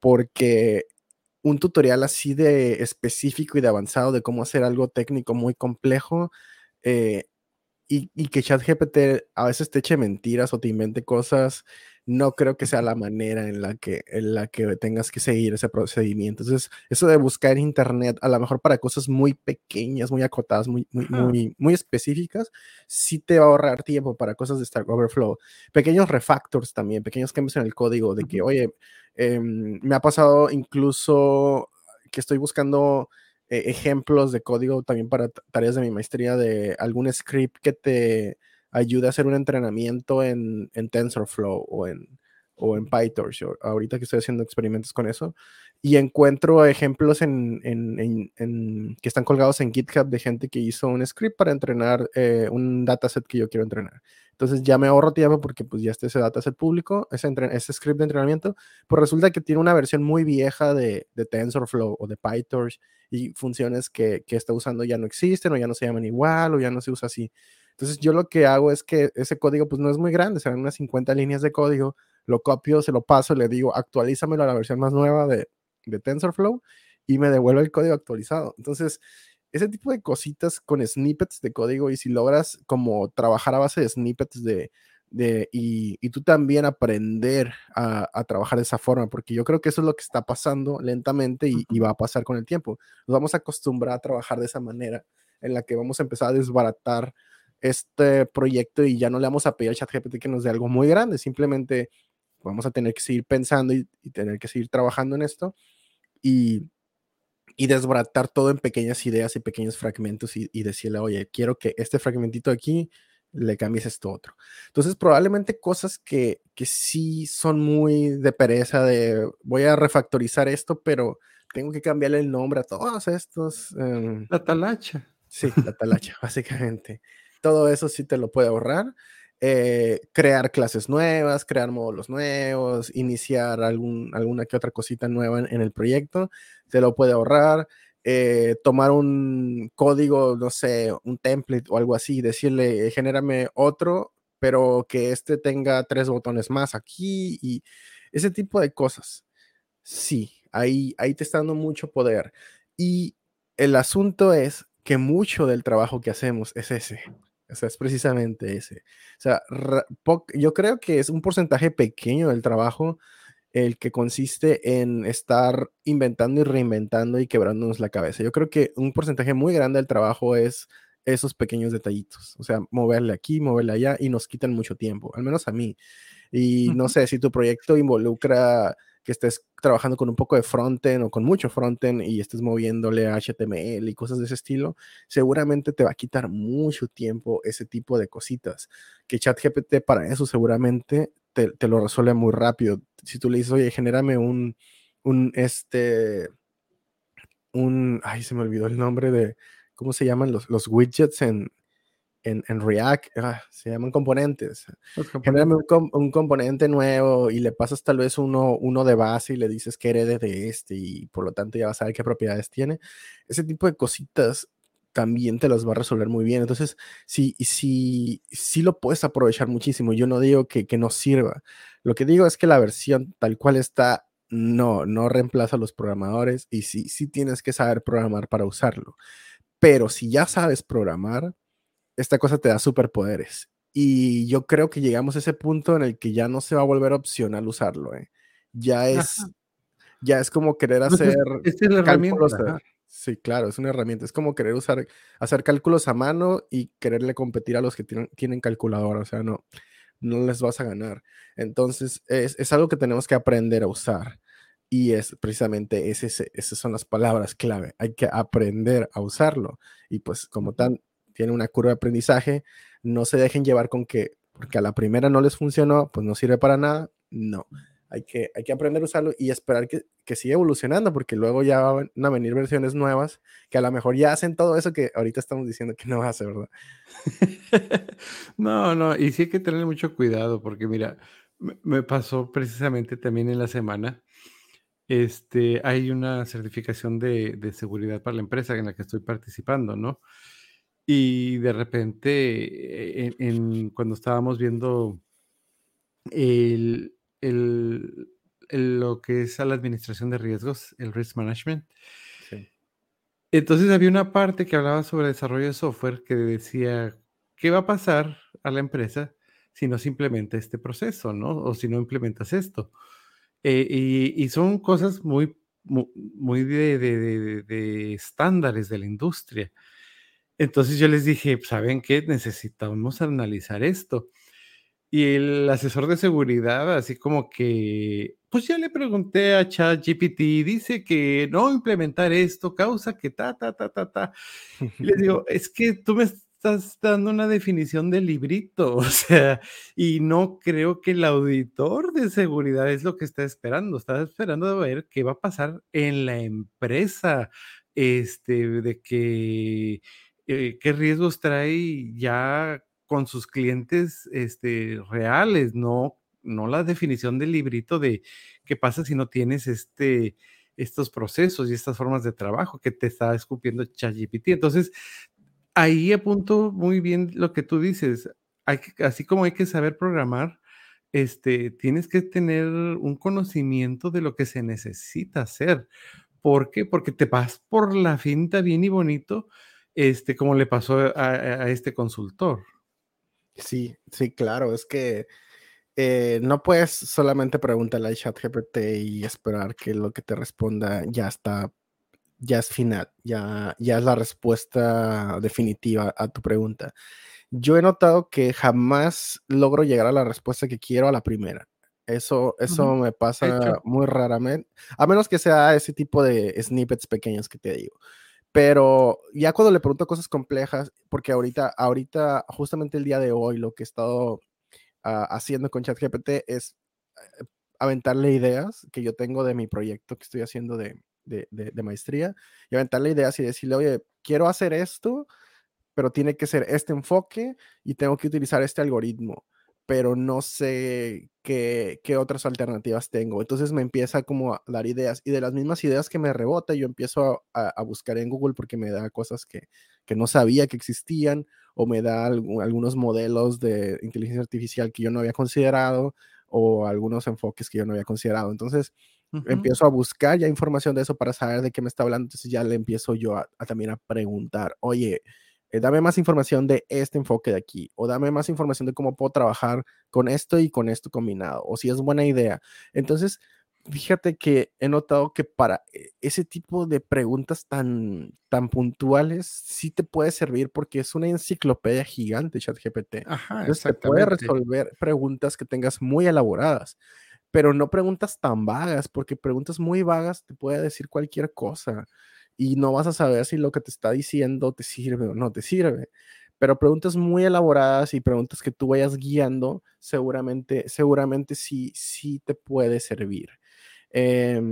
porque un tutorial así de específico y de avanzado de cómo hacer algo técnico muy complejo, eh, y, y que ChatGPT a veces te eche mentiras o te invente cosas, no creo que sea la manera en la que, en la que tengas que seguir ese procedimiento. Entonces, eso de buscar en internet, a lo mejor para cosas muy pequeñas, muy acotadas, muy, muy, Ajá. muy, muy específicas, sí te va a ahorrar tiempo para cosas de Stack Overflow. Pequeños refactors también, pequeños cambios en el código, de que, Ujú. oye, eh, me ha pasado incluso que estoy buscando eh, ejemplos de código también para tareas de mi maestría de algún script que te ayude a hacer un entrenamiento en, en TensorFlow o en, o en PyTorch. O, ahorita que estoy haciendo experimentos con eso. Y encuentro ejemplos en, en, en, en, que están colgados en GitHub de gente que hizo un script para entrenar eh, un dataset que yo quiero entrenar. Entonces ya me ahorro tiempo porque pues ya está ese dataset público, ese, entre, ese script de entrenamiento, pues resulta que tiene una versión muy vieja de, de TensorFlow o de PyTorch y funciones que, que está usando ya no existen o ya no se llaman igual o ya no se usa así. Entonces yo lo que hago es que ese código pues no es muy grande, serán unas cincuenta líneas de código, lo copio, se lo paso, le digo actualízamelo a la versión más nueva de, de TensorFlow y me devuelve el código actualizado. Entonces ese tipo de cositas con snippets de código y si logras como trabajar a base de snippets de, de y, y, tú también aprender a, a, trabajar de esa forma, porque yo creo que eso es lo que está pasando lentamente y, y va a pasar con el tiempo. Nos vamos a acostumbrar a trabajar de esa manera en la que vamos a empezar a desbaratar este proyecto y ya no le vamos a pedir a ChatGPT que nos dé algo muy grande, simplemente vamos a tener que seguir pensando y, y tener que seguir trabajando en esto y, y desbaratar todo en pequeñas ideas y pequeños fragmentos y, y decirle, oye, quiero que este fragmentito aquí le cambies esto otro. Entonces, probablemente cosas que, que sí son muy de pereza, de voy a refactorizar esto, pero tengo que cambiarle el nombre a todos estos. Um, La talacha. sí, la talacha, básicamente. Todo eso sí te lo puede ahorrar. Eh, crear clases nuevas, crear módulos nuevos, iniciar algún, alguna que otra cosita nueva en, en el proyecto, te lo puede ahorrar. Eh, tomar un código, no sé, un template o algo así, decirle, eh, genérame otro, pero que este tenga tres botones más aquí y ese tipo de cosas. Sí, ahí, ahí te está dando mucho poder. Y el asunto es que mucho del trabajo que hacemos es ese. O sea, es precisamente ese. O sea, yo creo que es un porcentaje pequeño del trabajo el que consiste en estar inventando y reinventando y quebrándonos la cabeza. Yo creo que un porcentaje muy grande del trabajo es esos pequeños detallitos. O sea, moverle aquí, moverle allá y nos quitan mucho tiempo, al menos a mí. Y no Ujú. sé, si tu proyecto involucra que estés trabajando con un poco de frontend o con mucho frontend y estés moviéndole a H T M L y cosas de ese estilo, seguramente te va a quitar mucho tiempo ese tipo de cositas. Que ChatGPT para eso seguramente te, te lo resuelve muy rápido. Si tú le dices, oye, genérame un, un, este, un, ay, se me olvidó el nombre de, ¿cómo se llaman los, los widgets en, en, en React, ah, se llaman componentes. Los Genérame componentes. un, com- un componente nuevo y le pasas tal vez uno, uno de base y le dices que herede de este y por lo tanto ya vas a ver qué propiedades tiene. Ese tipo de cositas también te las va a resolver muy bien. Entonces, sí, sí, sí lo puedes aprovechar muchísimo. Yo no digo que, que no sirva. Lo que digo es que la versión tal cual está, no, no reemplaza a los programadores y sí, sí tienes que saber programar para usarlo. Pero si ya sabes programar, esta cosa te da superpoderes. Y yo creo que llegamos a ese punto en el que ya no se va a volver opcional usarlo, ¿eh? Ya Ajá. es, ya es como querer Pues es hacer esta es la herramienta, cálculos. eh, ajá. Sí, claro, es una herramienta. Es como querer usar, hacer cálculos a mano y quererle competir a los que tienen, tienen calculadora. O sea, no, no les vas a ganar. Entonces, es, es algo que tenemos que aprender a usar. Y es precisamente ese, ese- esas son las palabras clave. Hay que aprender a usarlo. Y pues como Ujú. tan, tiene una curva de aprendizaje, no se dejen llevar con que, porque a la primera no les funcionó, pues no sirve para nada. No. Hay que, hay que aprender a usarlo y esperar que, que siga evolucionando, porque luego ya van a venir versiones nuevas que a lo mejor ya hacen todo eso que ahorita estamos diciendo que no hace, ¿verdad? No, no, y sí hay que tener mucho cuidado, porque mira, me me pasó precisamente también en la semana, este, hay una certificación de de seguridad para la empresa en la que estoy participando, ¿no? Y de repente, e en en cuando estábamos viendo el el el lo que es a la administración de riesgos, el risk management. Sí. Entonces, había una parte que hablaba sobre desarrollo de software que decía, ¿qué va a pasar a la empresa si no se implementa este proceso, no? O si no implementas esto. Eh, y y son cosas muy mu muy de de de de de estándares de la industria. Entonces, yo les dije: "¿Saben qué? Necesitamos analizar esto". Y el asesor de seguridad, así como que, pues, ya le pregunté a ChatGPT, dice que no implementar esto causa que ta, ta, ta, ta, ta. Y les digo: "Es que tú me estás dando una definición de librito", o sea, y no creo que el auditor de seguridad es lo que está esperando, está esperando a ver qué va a pasar en la empresa, este, de que, eh, qué riesgos trae ya con sus clientes, este, reales, no no la definición del librito de qué pasa si no tienes, este, estos procesos y estas formas de trabajo que te está escupiendo ChatGPT. Entonces, ahí apunto muy bien lo que tú dices. Hay que así como hay que saber programar, este, tienes que tener un conocimiento de lo que se necesita hacer. ¿Por qué? Porque te vas por la finta bien y bonito, este, como le pasó a a a este consultor. Sí, sí, claro, es que eh, no puedes solamente preguntarle a ChatGPT y esperar que lo que te responda ya está, ya es final, ya, ya es la respuesta definitiva a tu pregunta. Yo he notado que jamás logro llegar a la respuesta que quiero a la primera. Eso, eso Ujú. me pasa Hecho. muy raramente, a menos que sea ese tipo de snippets pequeños que te digo. Pero ya cuando le pregunto cosas complejas, porque ahorita, ahorita, justamente el día de hoy, lo que he estado ah, haciendo con ChatGPT es eh, aventarle ideas que yo tengo de mi proyecto que estoy haciendo de, de, de- de maestría y aventarle ideas y decirle, oye, quiero hacer esto, pero tiene que ser este enfoque y tengo que utilizar este algoritmo, pero no sé qué, qué otras alternativas tengo. Entonces me empieza como a dar ideas y de las mismas ideas que me rebota, yo empiezo a, a buscar en Google porque me da cosas que, que no sabía que existían o me da algu- algunos modelos de inteligencia artificial que yo no había considerado o algunos enfoques que yo no había considerado. Entonces Ujú. empiezo a buscar ya información de eso para saber de qué me está hablando. Entonces ya le empiezo yo a, a también a preguntar, oye, eh, dame más información de este enfoque de aquí, o dame más información de cómo puedo trabajar con esto y con esto combinado, o si es buena idea. Entonces, fíjate que he notado que para eh, ese tipo de preguntas tan, tan puntuales, sí te puede servir porque es una enciclopedia gigante, ChatGPT. Ajá, Entonces, te puede exactamente. resolver preguntas que tengas muy elaboradas, pero no preguntas tan vagas, porque preguntas muy vagas te puede decir cualquier cosa y no vas a saber si lo que te está diciendo te sirve o no te sirve. Pero preguntas muy elaboradas y preguntas que tú vayas guiando, seguramente, seguramente sí, sí te puede servir. Em,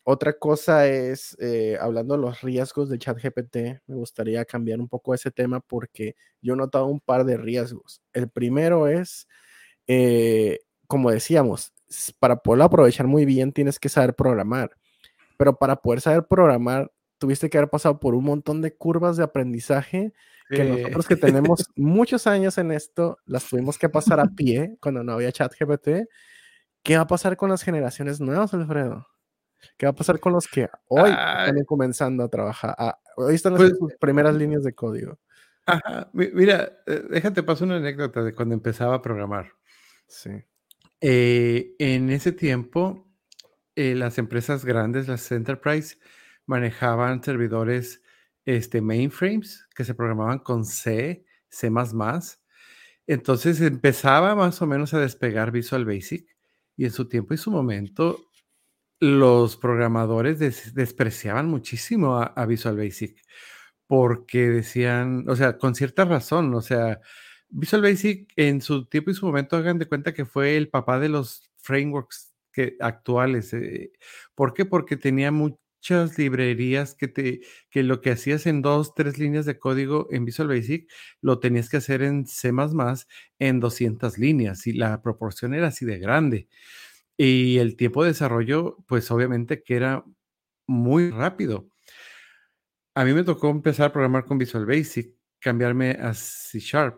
Otra cosa es, eh, hablando de los riesgos de ChatGPT, me gustaría cambiar un poco ese tema porque yo he notado un par de riesgos. El primero es, eh, como decíamos, s- para poderlo aprovechar muy bien tienes que saber programar, pero para poder saber programar tuviste que haber pasado por un montón de curvas de aprendizaje que Eh, nosotros que tenemos muchos años en esto, las tuvimos que pasar a pie cuando no había ChatGPT. ¿Qué va a pasar con las generaciones nuevas, Alfredo? ¿Qué va a pasar con los que hoy ah, están comenzando a trabajar? Ah, hoy están pues, haciendo sus primeras líneas de código. ajá, mi mira, eh, déjate paso una anécdota de cuando empezaba a programar. Sí. Eh, en ese tiempo, eh, las empresas grandes, las enterprise, manejaban servidores, este, mainframes que se programaban con C, C++. Entonces, empezaba más o menos a despegar Visual Basic, y en su tiempo y su momento, los programadores des despreciaban muchísimo a a Visual Basic, porque decían, o sea, con cierta razón, o sea, Visual Basic en su tiempo y su momento, hagan de cuenta que fue el papá de los frameworks que actuales, eh, ¿por qué? Porque tenía muchas librerías que te que lo que hacías en dos tres líneas de código en Visual Basic, lo tenías que hacer en C++ en doscientas líneas, y la proporción era así de grande. Y el tiempo de desarrollo, pues, obviamente que era muy rápido. A mí me tocó empezar a programar con Visual Basic, cambiarme a C Sharp,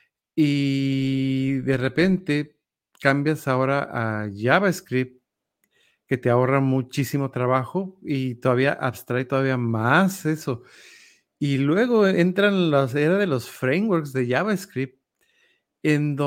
y de repente cambias ahora a JavaScript, que te ahorra muchísimo trabajo y todavía abstrae todavía más eso. Y luego entran las era de los frameworks de JavaScript, en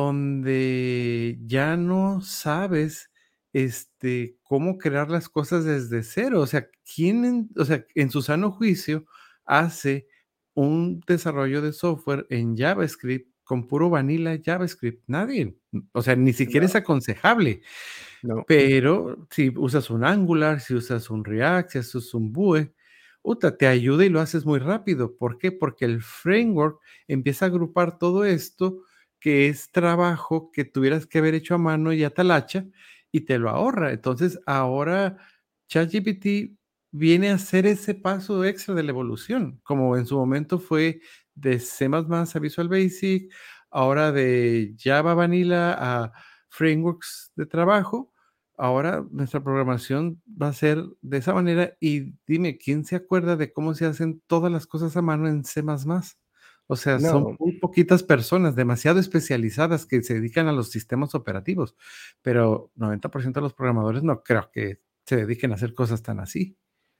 donde ya no sabes, este, cómo crear las cosas desde cero. O sea, ¿quién en o sea, en su sano juicio hace un desarrollo de software en JavaScript con puro vanilla JavaScript? Nadie. O sea, ni siquiera es No, aconsejable. no, Pero si usas un Angular, si usas un React, si usas un Vue, uta, te ayuda y lo haces muy rápido. ¿Por qué? Porque el framework empieza a agrupar todo esto que es trabajo que tuvieras que haber hecho a mano y a talacha y te lo ahorra. Entonces, ahora ChatGPT viene a hacer ese paso extra de la evolución, como en su momento fue de C++ a Visual Basic, ahora de Java Vanilla a frameworks de trabajo. Ahora nuestra programación va a ser de esa manera y dime, ¿quién se acuerda de cómo se hacen todas las cosas a mano en C++? O sea, son no. muy poquitas personas, demasiado especializadas que se dedican a los sistemas operativos, pero noventa por ciento de los programadores no creo que se dediquen a hacer cosas tan así.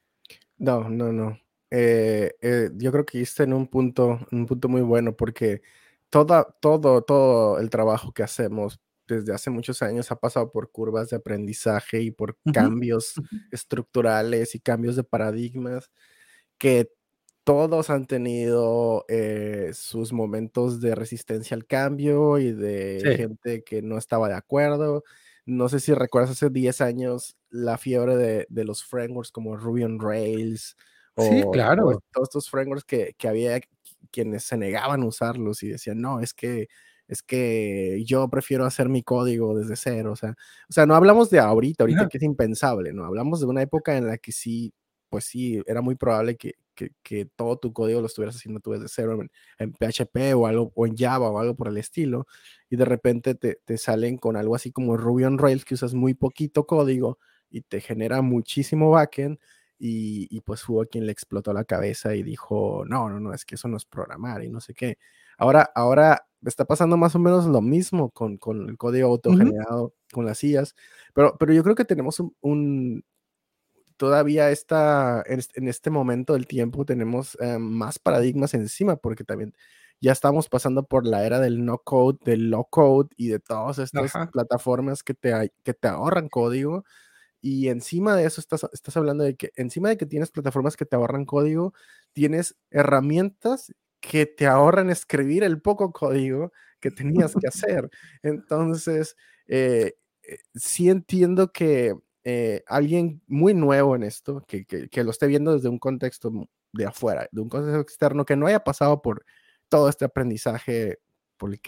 No, no, no. Eh, eh, yo creo que diste en un punto, un punto muy bueno, porque toda, todo, todo el trabajo que hacemos desde hace muchos años ha pasado por curvas de aprendizaje y por Ujú, cambios ujú. estructurales y cambios de paradigmas que todos han tenido eh, sus momentos de resistencia al cambio y de Sí, gente que no estaba de acuerdo. No sé si recuerdas hace diez años la fiebre de, de los frameworks como Ruby on Rails sí, o, o claro. es- todos estos frameworks que, que había qui- quienes se negaban a usarlos y decían, no, es que, es que yo prefiero hacer mi código desde cero. O sea, o sea, no hablamos de ahorita, ahorita Ajá. que es impensable, no, hablamos de una época en la que sí, pues sí, era muy probable que, que, que todo tu código lo estuvieras haciendo tú desde cero en, en P H P o algo, o en Java o algo por el estilo, y de repente te, te salen con algo así como Ruby on Rails, que usas muy poquito código y te genera muchísimo backend, y, y pues hubo quien le explotó la cabeza y dijo, no, no, no, es que eso no es programar y no sé qué. Ahora, ahora está pasando más o menos lo mismo con, con el código Ujú. autogenerado, con las I As, pero, pero yo creo que tenemos un, un todavía está en, est- en este momento del tiempo tenemos eh, más paradigmas encima, porque también ya estamos pasando por la era del no code, del low code y de todas estas Ajá. plataformas que te, ay- que te ahorran código. Y encima de eso estás, estás hablando de que encima de que tienes plataformas que te ahorran código, tienes herramientas que te ahorran escribir el poco código que tenías que hacer. Entonces, eh, eh, sí entiendo que eh, alguien muy nuevo en esto, que, que, que lo esté viendo desde un contexto mu- de afuera, de un contexto externo, que no haya pasado por todo este aprendizaje por el que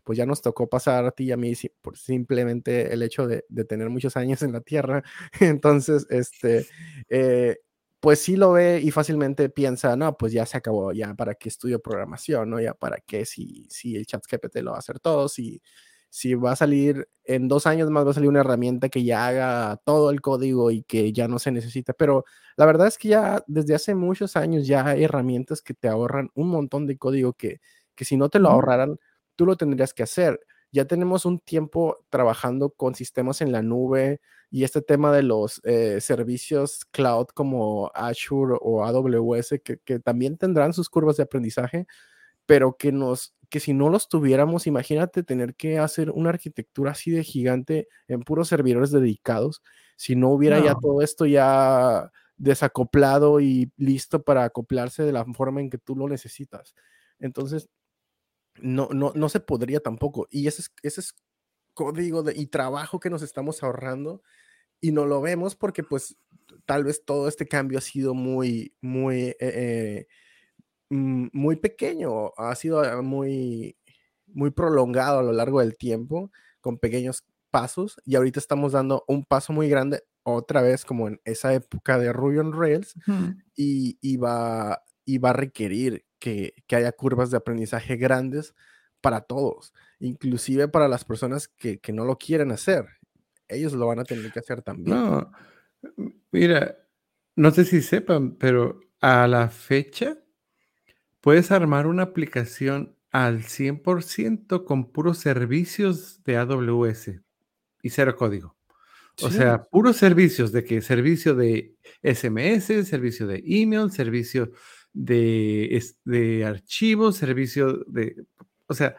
pues ya nos tocó pasar a ti y a mí si, por simplemente el hecho de, de tener muchos años en la Tierra. Entonces, este, eh, pues sí lo ve y fácilmente piensa, no, pues ya se acabó, ya para qué estudio programación, ¿no? Ya para qué si, si el ChatGPT lo va a hacer todo, si, si va a salir en dos años más, va a salir una herramienta que ya haga todo el código y que ya no se necesita. Pero la verdad es que ya desde hace muchos años ya hay herramientas que te ahorran un montón de código que, que si no te lo Ujú. ahorraran, tú lo tendrías que hacer. Ya tenemos un tiempo trabajando con sistemas en la nube y este tema de los eh, servicios cloud como Azure o A W S, que, que también tendrán sus curvas de aprendizaje, pero que nos que si no los tuviéramos, imagínate tener que hacer una arquitectura así de gigante en puros servidores dedicados, si no hubiera ya No, todo esto ya desacoplado y listo para acoplarse de la forma en que tú lo necesitas. Entonces, no, no, no se podría tampoco. Y ese es, ese es código de, y trabajo que nos estamos ahorrando y no lo vemos porque pues tal vez todo este cambio ha sido muy, muy, eh, eh, mm, muy pequeño, ha sido ah, muy, muy prolongado a lo largo del tiempo, con pequeños pasos, y ahorita estamos dando un paso muy grande, otra vez como en esa época de Ruby on Rails, ujú. y, y va, y va a requerir que, que haya curvas de aprendizaje grandes para todos, inclusive para las personas que, que no lo quieren hacer. Ellos lo van a tener que hacer también. No, m mira, no sé si sepan, pero a la fecha puedes armar una aplicación al cien por ciento con puros servicios de A W S y cero código. O Sí, sea, puros servicios de que servicio de S M S, servicio de email, servicio de, es- de archivos, servicio de, o sea,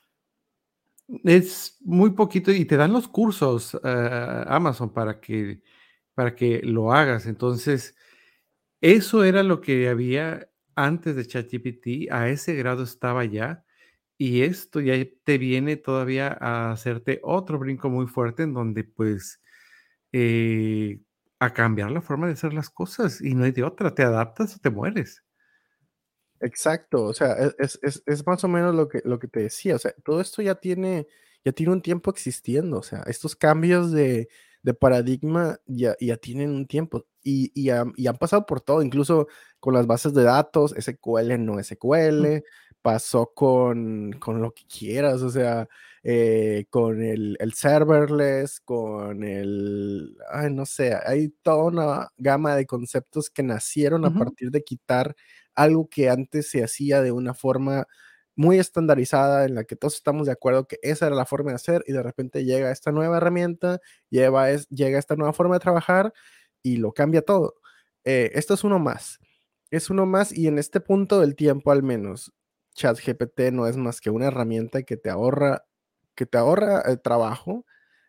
es muy poquito y te dan los cursos, ah, Amazon para que, para que lo hagas. Entonces, eso era lo que había antes de ChatGPT, a ese grado estaba ya. Y esto ya te viene todavía a hacerte otro brinco muy fuerte en donde, pues, eh, a cambiar la forma de hacer las cosas y no hay de otra, te adaptas o te mueres. exacto, o sea, e es es es más o menos lo que lo que te decía, o sea, todo esto ya tiene ya tiene un tiempo existiendo, o sea, estos cambios de de paradigma ya ya tienen un tiempo y y han y han pasado por todo, incluso con las bases de datos, S Q L, no S Q Mm, L, pasó con con lo que quieras, o sea, eh, con el el serverless, con el ay, no sé, hay toda una gama de conceptos que nacieron a ujú. partir de quitar algo que antes se hacía de una forma muy estandarizada en la que todos estamos de acuerdo que esa era la forma de hacer y de repente llega esta nueva herramienta, lleva es, llega esta nueva forma de trabajar y lo cambia todo. Eh, esto es uno más. Es uno más y en este punto del tiempo al menos, ChatGPT no es más que una herramienta que te ahorra, que te ahorra el trabajo,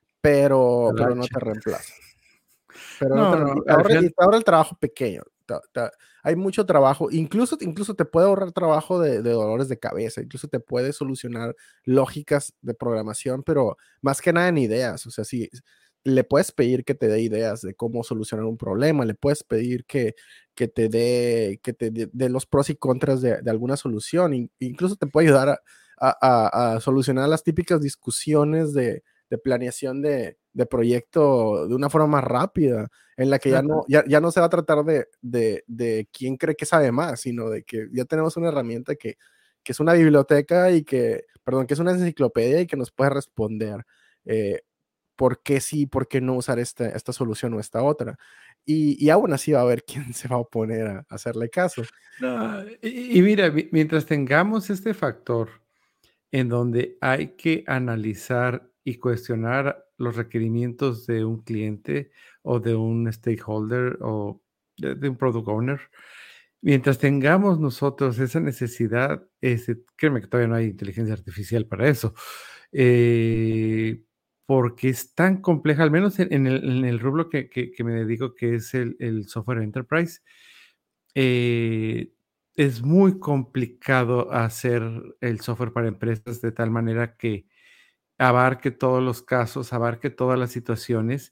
pero, pero no Talacha. te reemplaza. Pero no te No, re y no, te al ahorra y final te ahorra el trabajo pequeño. Te te hay mucho trabajo, incluso incluso te puede ahorrar trabajo de de dolores de cabeza, incluso te puede solucionar lógicas de programación, pero más que nada en ideas, o sea, si le puedes pedir que te dé ideas de cómo solucionar un problema, le puedes pedir que que te dé que te dé dé los pros y contras de de alguna solución, in incluso te puede ayudar a a a a solucionar las típicas discusiones de de planeación de de proyecto de una forma más rápida, en la que ya ajá. no, ya, ya no se va a tratar de, de, de quién cree que sabe más, sino de que ya tenemos una herramienta que, que es una biblioteca y que, perdón, que es una enciclopedia y que nos puede responder eh, por qué sí, por qué no usar esta, esta solución o esta otra. Y, y aún así va a haber quien se va a oponer a, a hacerle caso. No, y y mira, mi mientras tengamos este factor en donde hay que analizar y cuestionar los requerimientos de un cliente o de un stakeholder o de de un product owner. Mientras tengamos nosotros esa necesidad, ese créeme que todavía no hay inteligencia artificial para eso, eh, porque es tan compleja, al menos en en el en el rubro que que que me dedico, que es el el software enterprise, eh, es muy complicado hacer el software para empresas de tal manera que abarque todos los casos, abarque todas las situaciones,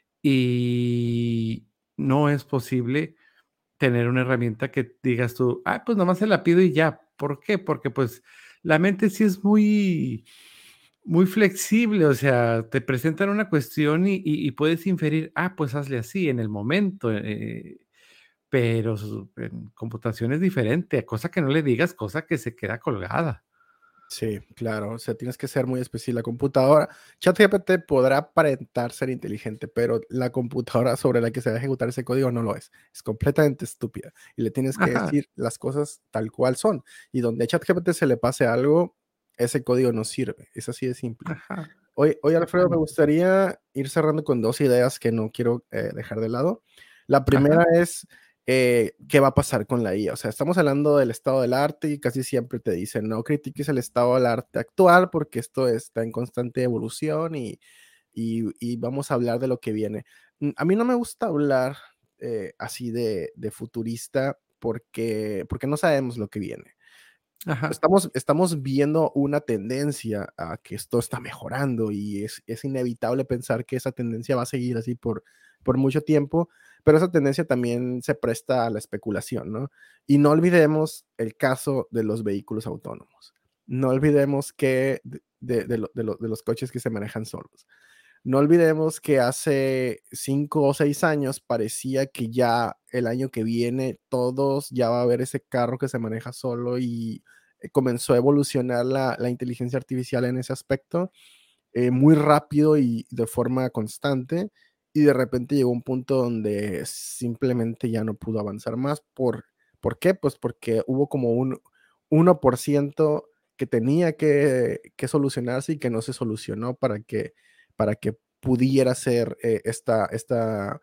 y no es posible tener una herramienta que digas tú: "Ah, pues nomás se la pido y ya". ¿Por qué? Porque, pues, la mente sí es muy muy flexible, o sea, te presentan una cuestión y y y puedes inferir, ah, pues hazle así en el momento, eh, pero su en computación es diferente, cosa que no le digas, cosa que se queda colgada. Sí, claro, o sea, tienes que ser muy especial. La computadora, ChatGPT podrá aparentar ser inteligente, pero la computadora sobre la que se va a ejecutar ese código no lo es. Es completamente estúpida y le tienes que Ajá, decir las cosas tal cual son. Y donde a ChatGPT se le pase algo, ese código no sirve. Es así de simple. ajá, Oye, oye, Alfredo, me exactamente. gustaría ir cerrando con dos ideas que no quiero eh, dejar de lado. La Ajá, primera es, eh, ¿qué va a pasar con la I A? O sea, estamos hablando del estado del arte y casi siempre te dicen, no critiques el estado del arte actual porque esto está en constante evolución y, y- y vamos a hablar de lo que viene. Mm, A mí no me gusta hablar eh, así de, de futurista porque, porque no sabemos lo que viene. ajá. Estamos, estamos viendo una tendencia a que esto está mejorando y es, es inevitable pensar que esa tendencia va a seguir así por, por mucho tiempo, pero esa tendencia también se presta a la especulación, ¿no? Y no olvidemos el caso de los vehículos autónomos. No olvidemos que de, de, de, lo, de, lo, de los coches que se manejan solos. No olvidemos que hace cinco o seis años parecía que ya el año que viene todos ya va a haber ese carro que se maneja solo y eh, comenzó a evolucionar la, la inteligencia artificial en ese aspecto eh, muy rápido y de forma constante y de repente llegó un punto donde simplemente ya no pudo avanzar más. ¿Por, ¿por qué? Pues porque hubo como un uno por ciento que tenía que, que solucionarse y que no se solucionó para que, para que pudiera ser eh, esta, esta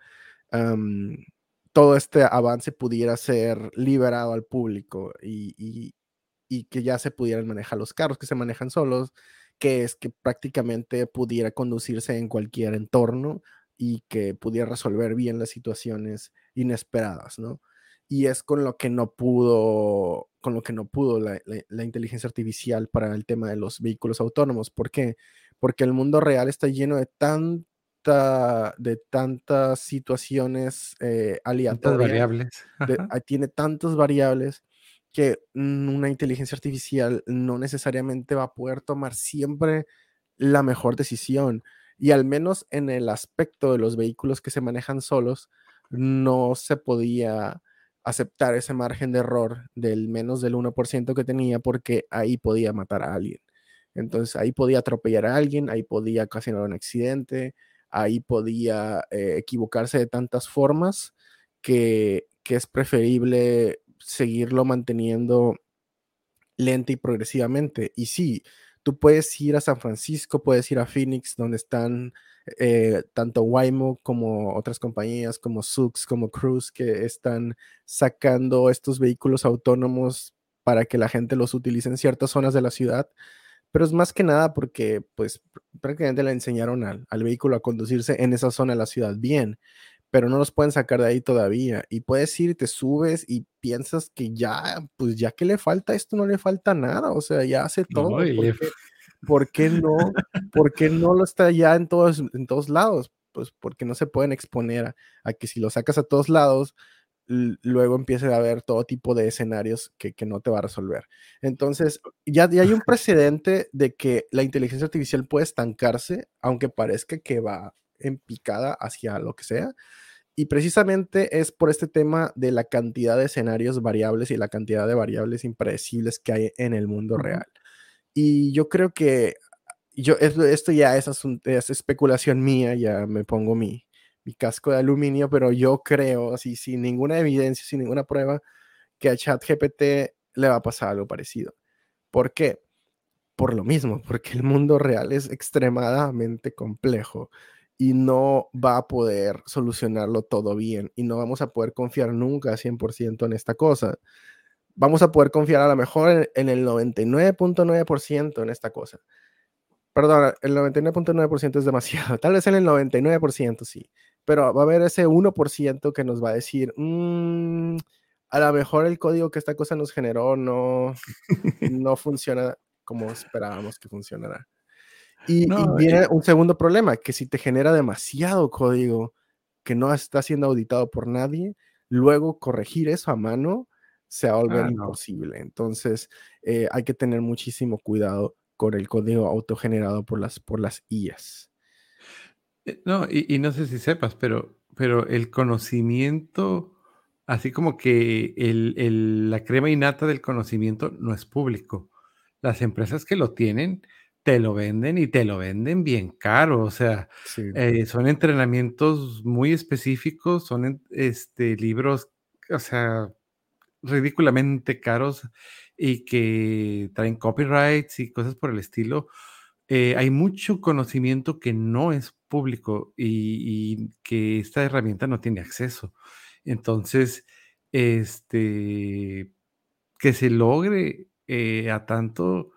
um, todo este avance pudiera ser liberado al público y, y, y que ya se pudieran manejar los carros que se manejan solos, que es que prácticamente pudiera conducirse en cualquier entorno y que pudiera resolver bien las situaciones inesperadas, ¿no? Y es con lo que no pudo, con lo que no pudo la, la, la inteligencia artificial para el tema de los vehículos autónomos. ¿Por qué? Porque el mundo real está lleno de tanta, de tantas situaciones eh, Tantas aleatorias, variables. de, Ajá. ah, tiene tantas variables que mm, una inteligencia artificial no necesariamente va a poder tomar siempre la mejor decisión. Y al menos en el aspecto de los vehículos que se manejan solos, no se podía aceptar ese margen de error del menos del uno por ciento que tenía porque ahí podía matar a alguien. Entonces ahí podía atropellar a alguien, ahí podía ocasionar un accidente, ahí podía eh, equivocarse de tantas formas que, que es preferible seguirlo manteniendo lenta y progresivamente. Y sí, tú puedes ir a San Francisco, puedes ir a Phoenix, donde están eh, tanto Waymo como otras compañías como Zoox, como Cruise, que están sacando estos vehículos autónomos para que la gente los utilice en ciertas zonas de la ciudad, pero es más que nada porque pues prácticamente le enseñaron al, al vehículo a conducirse en esa zona de la ciudad bien, pero no los pueden sacar de ahí todavía. Y puedes ir, te subes y piensas que ya, pues ya que le falta esto, no le falta nada, o sea, ya hace No, todo. y ¿Por le qué, por qué no? ¿Por qué no lo está ya en todos, en todos lados? Pues porque no se pueden exponer a, a que si lo sacas a todos lados, l- luego empiece a haber todo tipo de escenarios que, que no te va a resolver. Entonces, ya, ya hay un precedente de que la inteligencia artificial puede estancarse, aunque parezca que va en picada hacia lo que sea. Y precisamente es por este tema de la cantidad de escenarios variables y la cantidad de variables impredecibles que hay en el mundo ujú. real. Y yo creo que yo, esto, esto ya es, asun- es especulación mía, ya me pongo mi, mi casco de aluminio, pero yo creo, así, sin ninguna evidencia, sin ninguna prueba, que a ChatGPT le va a pasar algo parecido. ¿Por qué? Por lo mismo, porque el mundo real es extremadamente complejo y no va a poder solucionarlo todo bien y no vamos a poder confiar nunca cien por ciento en esta cosa. Vamos a poder confiar a lo mejor en, en el noventa y nueve punto nueve por ciento en esta cosa. Perdón, el noventa y nueve punto nueve por ciento es demasiado. Tal vez en el noventa y nueve por ciento sí, pero va a haber ese uno por ciento que nos va a decir, mmm, a lo mejor el código que esta cosa nos generó no, no funciona como esperábamos que funcionara. Y, y No, y viene un segundo problema, que si te genera demasiado código que no está siendo auditado por nadie, luego corregir eso a mano se va a volver ah, no. imposible. Entonces, eh, hay que tener muchísimo cuidado con el código autogenerado por las, por las I As. Eh, no, y y no sé si sepas, pero pero el conocimiento, así como que el el la crema innata del conocimiento no es público. Las empresas que lo tienen, te lo venden y te lo venden bien caro, o sea, Sí. eh, son entrenamientos muy específicos, son en este, libros, o sea, ridículamente caros y que traen copyrights y cosas por el estilo. Eh, hay mucho conocimiento que no es público y y que esta herramienta no tiene acceso. Entonces, este, que se logre, eh, a tanto,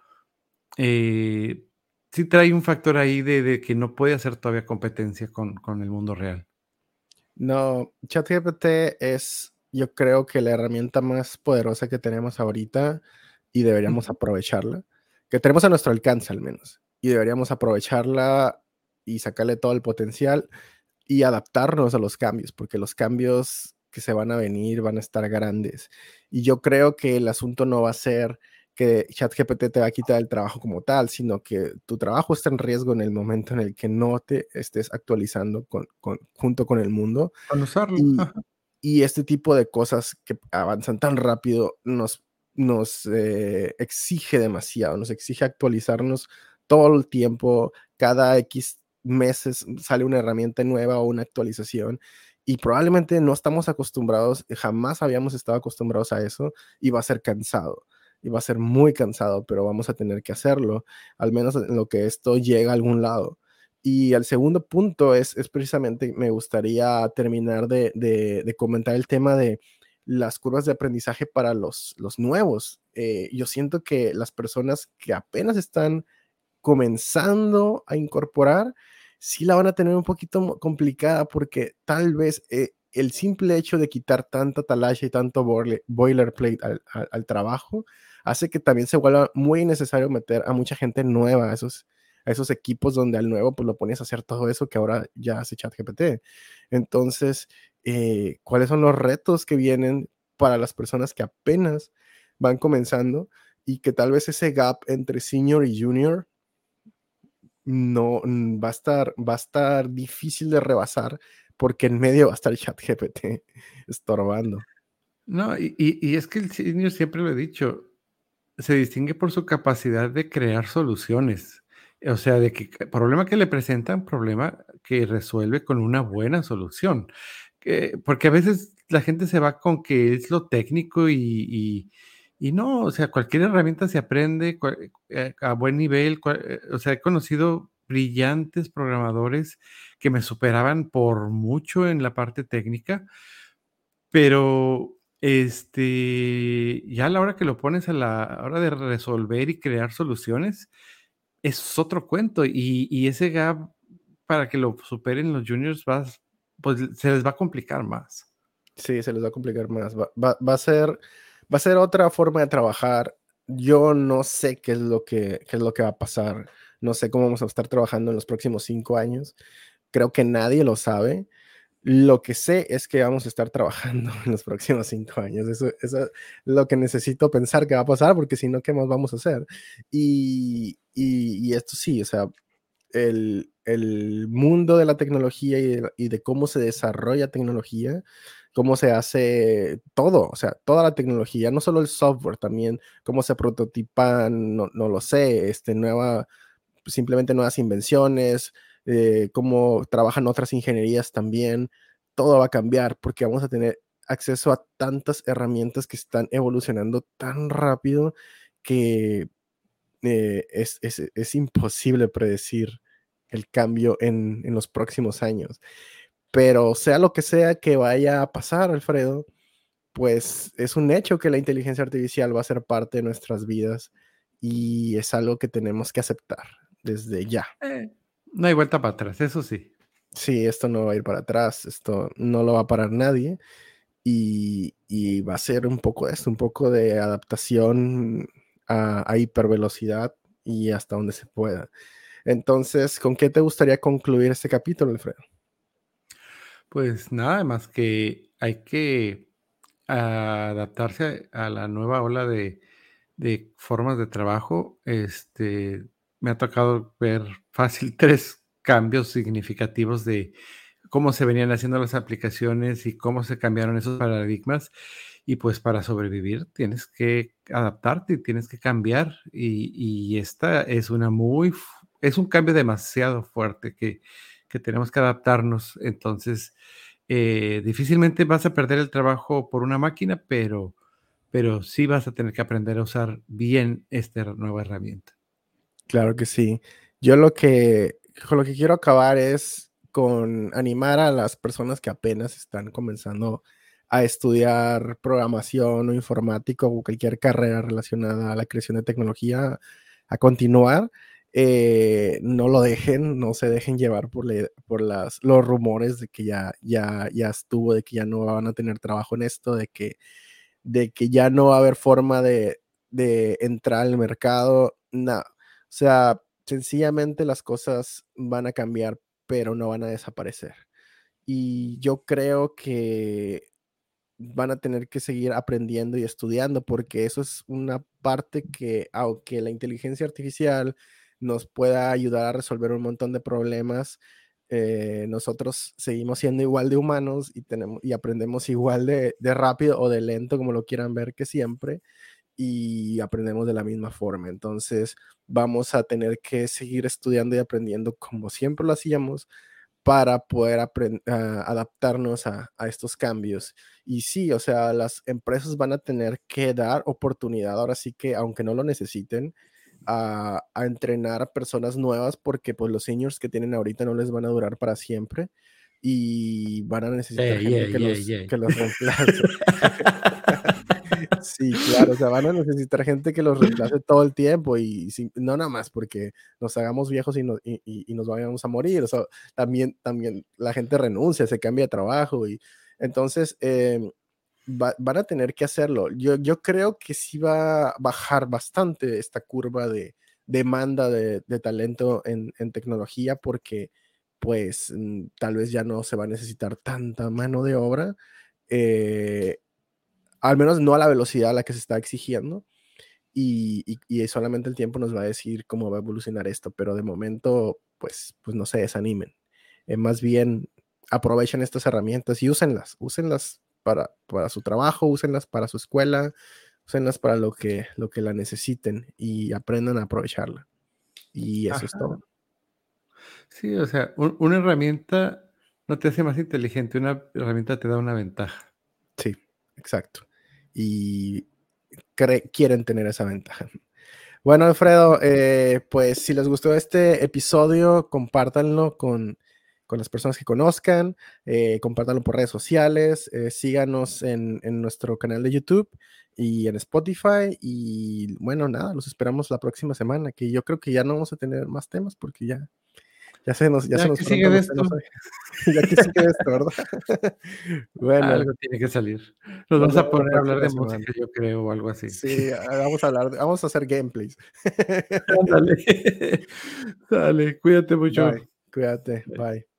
eh, sí trae un factor ahí de de que no puede hacer todavía competencia con con el mundo real. No, ChatGPT es, yo creo que la herramienta más poderosa que tenemos ahorita y deberíamos Ujú. aprovecharla, que tenemos a nuestro alcance al menos, y deberíamos aprovecharla y sacarle todo el potencial y adaptarnos a los cambios, porque los cambios que se van a venir van a estar grandes. Y yo creo que el asunto no va a ser que ChatGPT te va a quitar el trabajo como tal, sino que tu trabajo está en riesgo en el momento en el que no te estés actualizando con, con- junto con el mundo. Con usarlo, Y, ajá. y este tipo de cosas que avanzan tan rápido nos, nos eh, exige demasiado, nos exige actualizarnos todo el tiempo, cada X meses sale una herramienta nueva o una actualización y probablemente no estamos acostumbrados, jamás habíamos estado acostumbrados a eso y va a ser cansado. Y va a ser muy cansado, pero vamos a tener que hacerlo, al menos en lo que esto llega a algún lado. Y el segundo punto es, es precisamente, me gustaría terminar de, de- de comentar el tema de las curvas de aprendizaje para los, los nuevos. Eh, yo siento que las personas que apenas están comenzando a incorporar, sí la van a tener un poquito mo- complicada porque tal vez eh, el simple hecho de quitar tanta atalaya y tanto boile- boilerplate al, al- al trabajo hace que también se vuelva muy necesario meter a mucha gente nueva a esos, a esos equipos donde al nuevo pues lo pones a hacer todo eso que ahora ya hace ChatGPT. Entonces, eh, ¿cuáles son los retos que vienen para las personas que apenas van comenzando y que tal vez ese gap entre senior y junior no, mm, va a estar va a estar difícil de rebasar, porque en medio va a estar ChatGPT estorbando. No, y y y es que el senior siempre lo he dicho, se distingue por su capacidad de crear soluciones. O sea, de que el problema que le presentan, problema que resuelve con una buena solución. Que porque a veces la gente se va con que es lo técnico y y y no, o sea, cualquier herramienta se aprende cua eh, a buen nivel, cua eh, o sea, he conocido brillantes programadores que me superaban por mucho en la parte técnica, pero, este, ya a la hora que lo pones a la hora de resolver y crear soluciones, es otro cuento, y y ese gap para que lo superen los juniors vas pues, se les va a complicar más. Sí, se les va a complicar más. Va va va a ser va a ser otra forma de trabajar. Yo no sé qué es lo que qué es lo que va a pasar. No sé cómo vamos a estar trabajando en los próximos cinco años. Creo que nadie lo sabe. Lo que sé es que vamos a estar trabajando en los próximos cinco años. Eso eso es lo que necesito pensar que va a pasar, porque si no, ¿qué más vamos a hacer? Y y y esto sí, o sea, el el mundo de la tecnología y de y de cómo se desarrolla tecnología, cómo se hace todo, o sea, toda la tecnología, no solo el software, también cómo se prototipan, no no lo sé, este, nueva simplemente nuevas invenciones, eh, cómo trabajan otras ingenierías también, todo va a cambiar porque vamos a tener acceso a tantas herramientas que están evolucionando tan rápido que eh, es, es, es imposible predecir el cambio en, en los próximos años. Pero sea lo que sea que vaya a pasar, Alfredo, pues es un hecho que la inteligencia artificial va a ser parte de nuestras vidas y es algo que tenemos que aceptar desde ya. Eh, no hay vuelta para atrás, eso sí. Sí, esto no va a ir para atrás, esto no lo va a parar nadie y, y va a ser un poco esto, un poco de adaptación a, a hipervelocidad y hasta donde se pueda. Entonces, ¿con qué te gustaría concluir este capítulo, Alfredo? Pues nada más que hay que adaptarse a la nueva ola de de formas de trabajo, este me ha tocado ver fácil tres cambios significativos de cómo se venían haciendo las aplicaciones y cómo se cambiaron esos paradigmas. Y pues para sobrevivir tienes que adaptarte y tienes que cambiar. Y, y esta es una muy, fu- es un cambio demasiado fuerte que, que tenemos que adaptarnos. Entonces, eh, difícilmente vas a perder el trabajo por una máquina, pero, pero sí vas a tener que aprender a usar bien esta nueva herramienta. Claro que sí. Yo lo que, con lo que quiero acabar es con animar a las personas que apenas están comenzando a estudiar programación o informática o cualquier carrera relacionada a la creación de tecnología a continuar. Eh, no lo dejen, no se dejen llevar por, le- por las, los rumores de que ya, ya, ya estuvo, de que ya no van a tener trabajo en esto, de que, de que ya no va a haber forma de, de entrar al mercado. No. O sea, sencillamente las cosas van a cambiar, pero no van a desaparecer. Y yo creo que van a tener que seguir aprendiendo y estudiando, porque eso es una parte que, aunque la inteligencia artificial nos pueda ayudar a resolver un montón de problemas, eh, nosotros seguimos siendo igual de humanos y, tenemos, y aprendemos igual de, de rápido o de lento, como lo quieran ver, que siempre, y aprendemos de la misma forma. Entonces, vamos a tener que seguir estudiando y aprendiendo como siempre lo hacíamos para poder aprend- a- adaptarnos a, a estos cambios. Y sí, o sea, las empresas van a tener que dar oportunidad, ahora sí que, aunque no lo necesiten, a, a entrenar a personas nuevas, porque pues los seniors que tienen ahorita no les van a durar para siempre y van a necesitar Yeah, yeah, gente que yeah, los, yeah. que los reemplace. Sí, claro, o sea, van a necesitar gente que los reemplace todo el tiempo y sin- no nada más porque nos hagamos viejos y, no- y, y- y nos vayamos a morir, o sea, también, también la gente renuncia, se cambia de trabajo y entonces em, va- van a tener que hacerlo. Yo, yo creo que sí va a bajar bastante esta curva de demanda de, de talento en, en tecnología porque pues mm, tal vez ya no se va a necesitar tanta mano de obra. eh, Al menos no a la velocidad a la que se está exigiendo, y, y, y solamente el tiempo nos va a decir cómo va a evolucionar esto, pero de momento, pues, pues no se desanimen. Eh, más bien, aprovechen estas herramientas y úsenlas, úsenlas para, para su trabajo, úsenlas para su escuela, úsenlas para lo que, lo que la necesiten y aprendan a aprovecharla. Y eso es Ajá. todo. Sí, o sea, un- una herramienta no te hace más inteligente, una herramienta te da una ventaja. Sí, exacto. Y cre- quieren tener esa ventaja. Bueno, Alfredo, eh, pues si les gustó este episodio, compártanlo con, con las personas que conozcan, eh, compártanlo por redes sociales, eh, síganos en, en nuestro canal de YouTube y en Spotify. Y bueno, nada, los esperamos la próxima semana, que yo creo que ya no vamos a tener más temas porque ya, ya, se, nos, ya se Ya, nos ¿qué fueron sigue todos de los esto? temas hoy. Ya que sigue esto, ¿verdad? Bueno, Algo tiene que salir. Nos nos vas a vemos la poner a hablar próxima de semana. música, yo creo, o algo así. Sí, vamos a hablar, vamos a hacer gameplays. Ándale. Sale, cuídate mucho. Bye. Cuídate. Bye.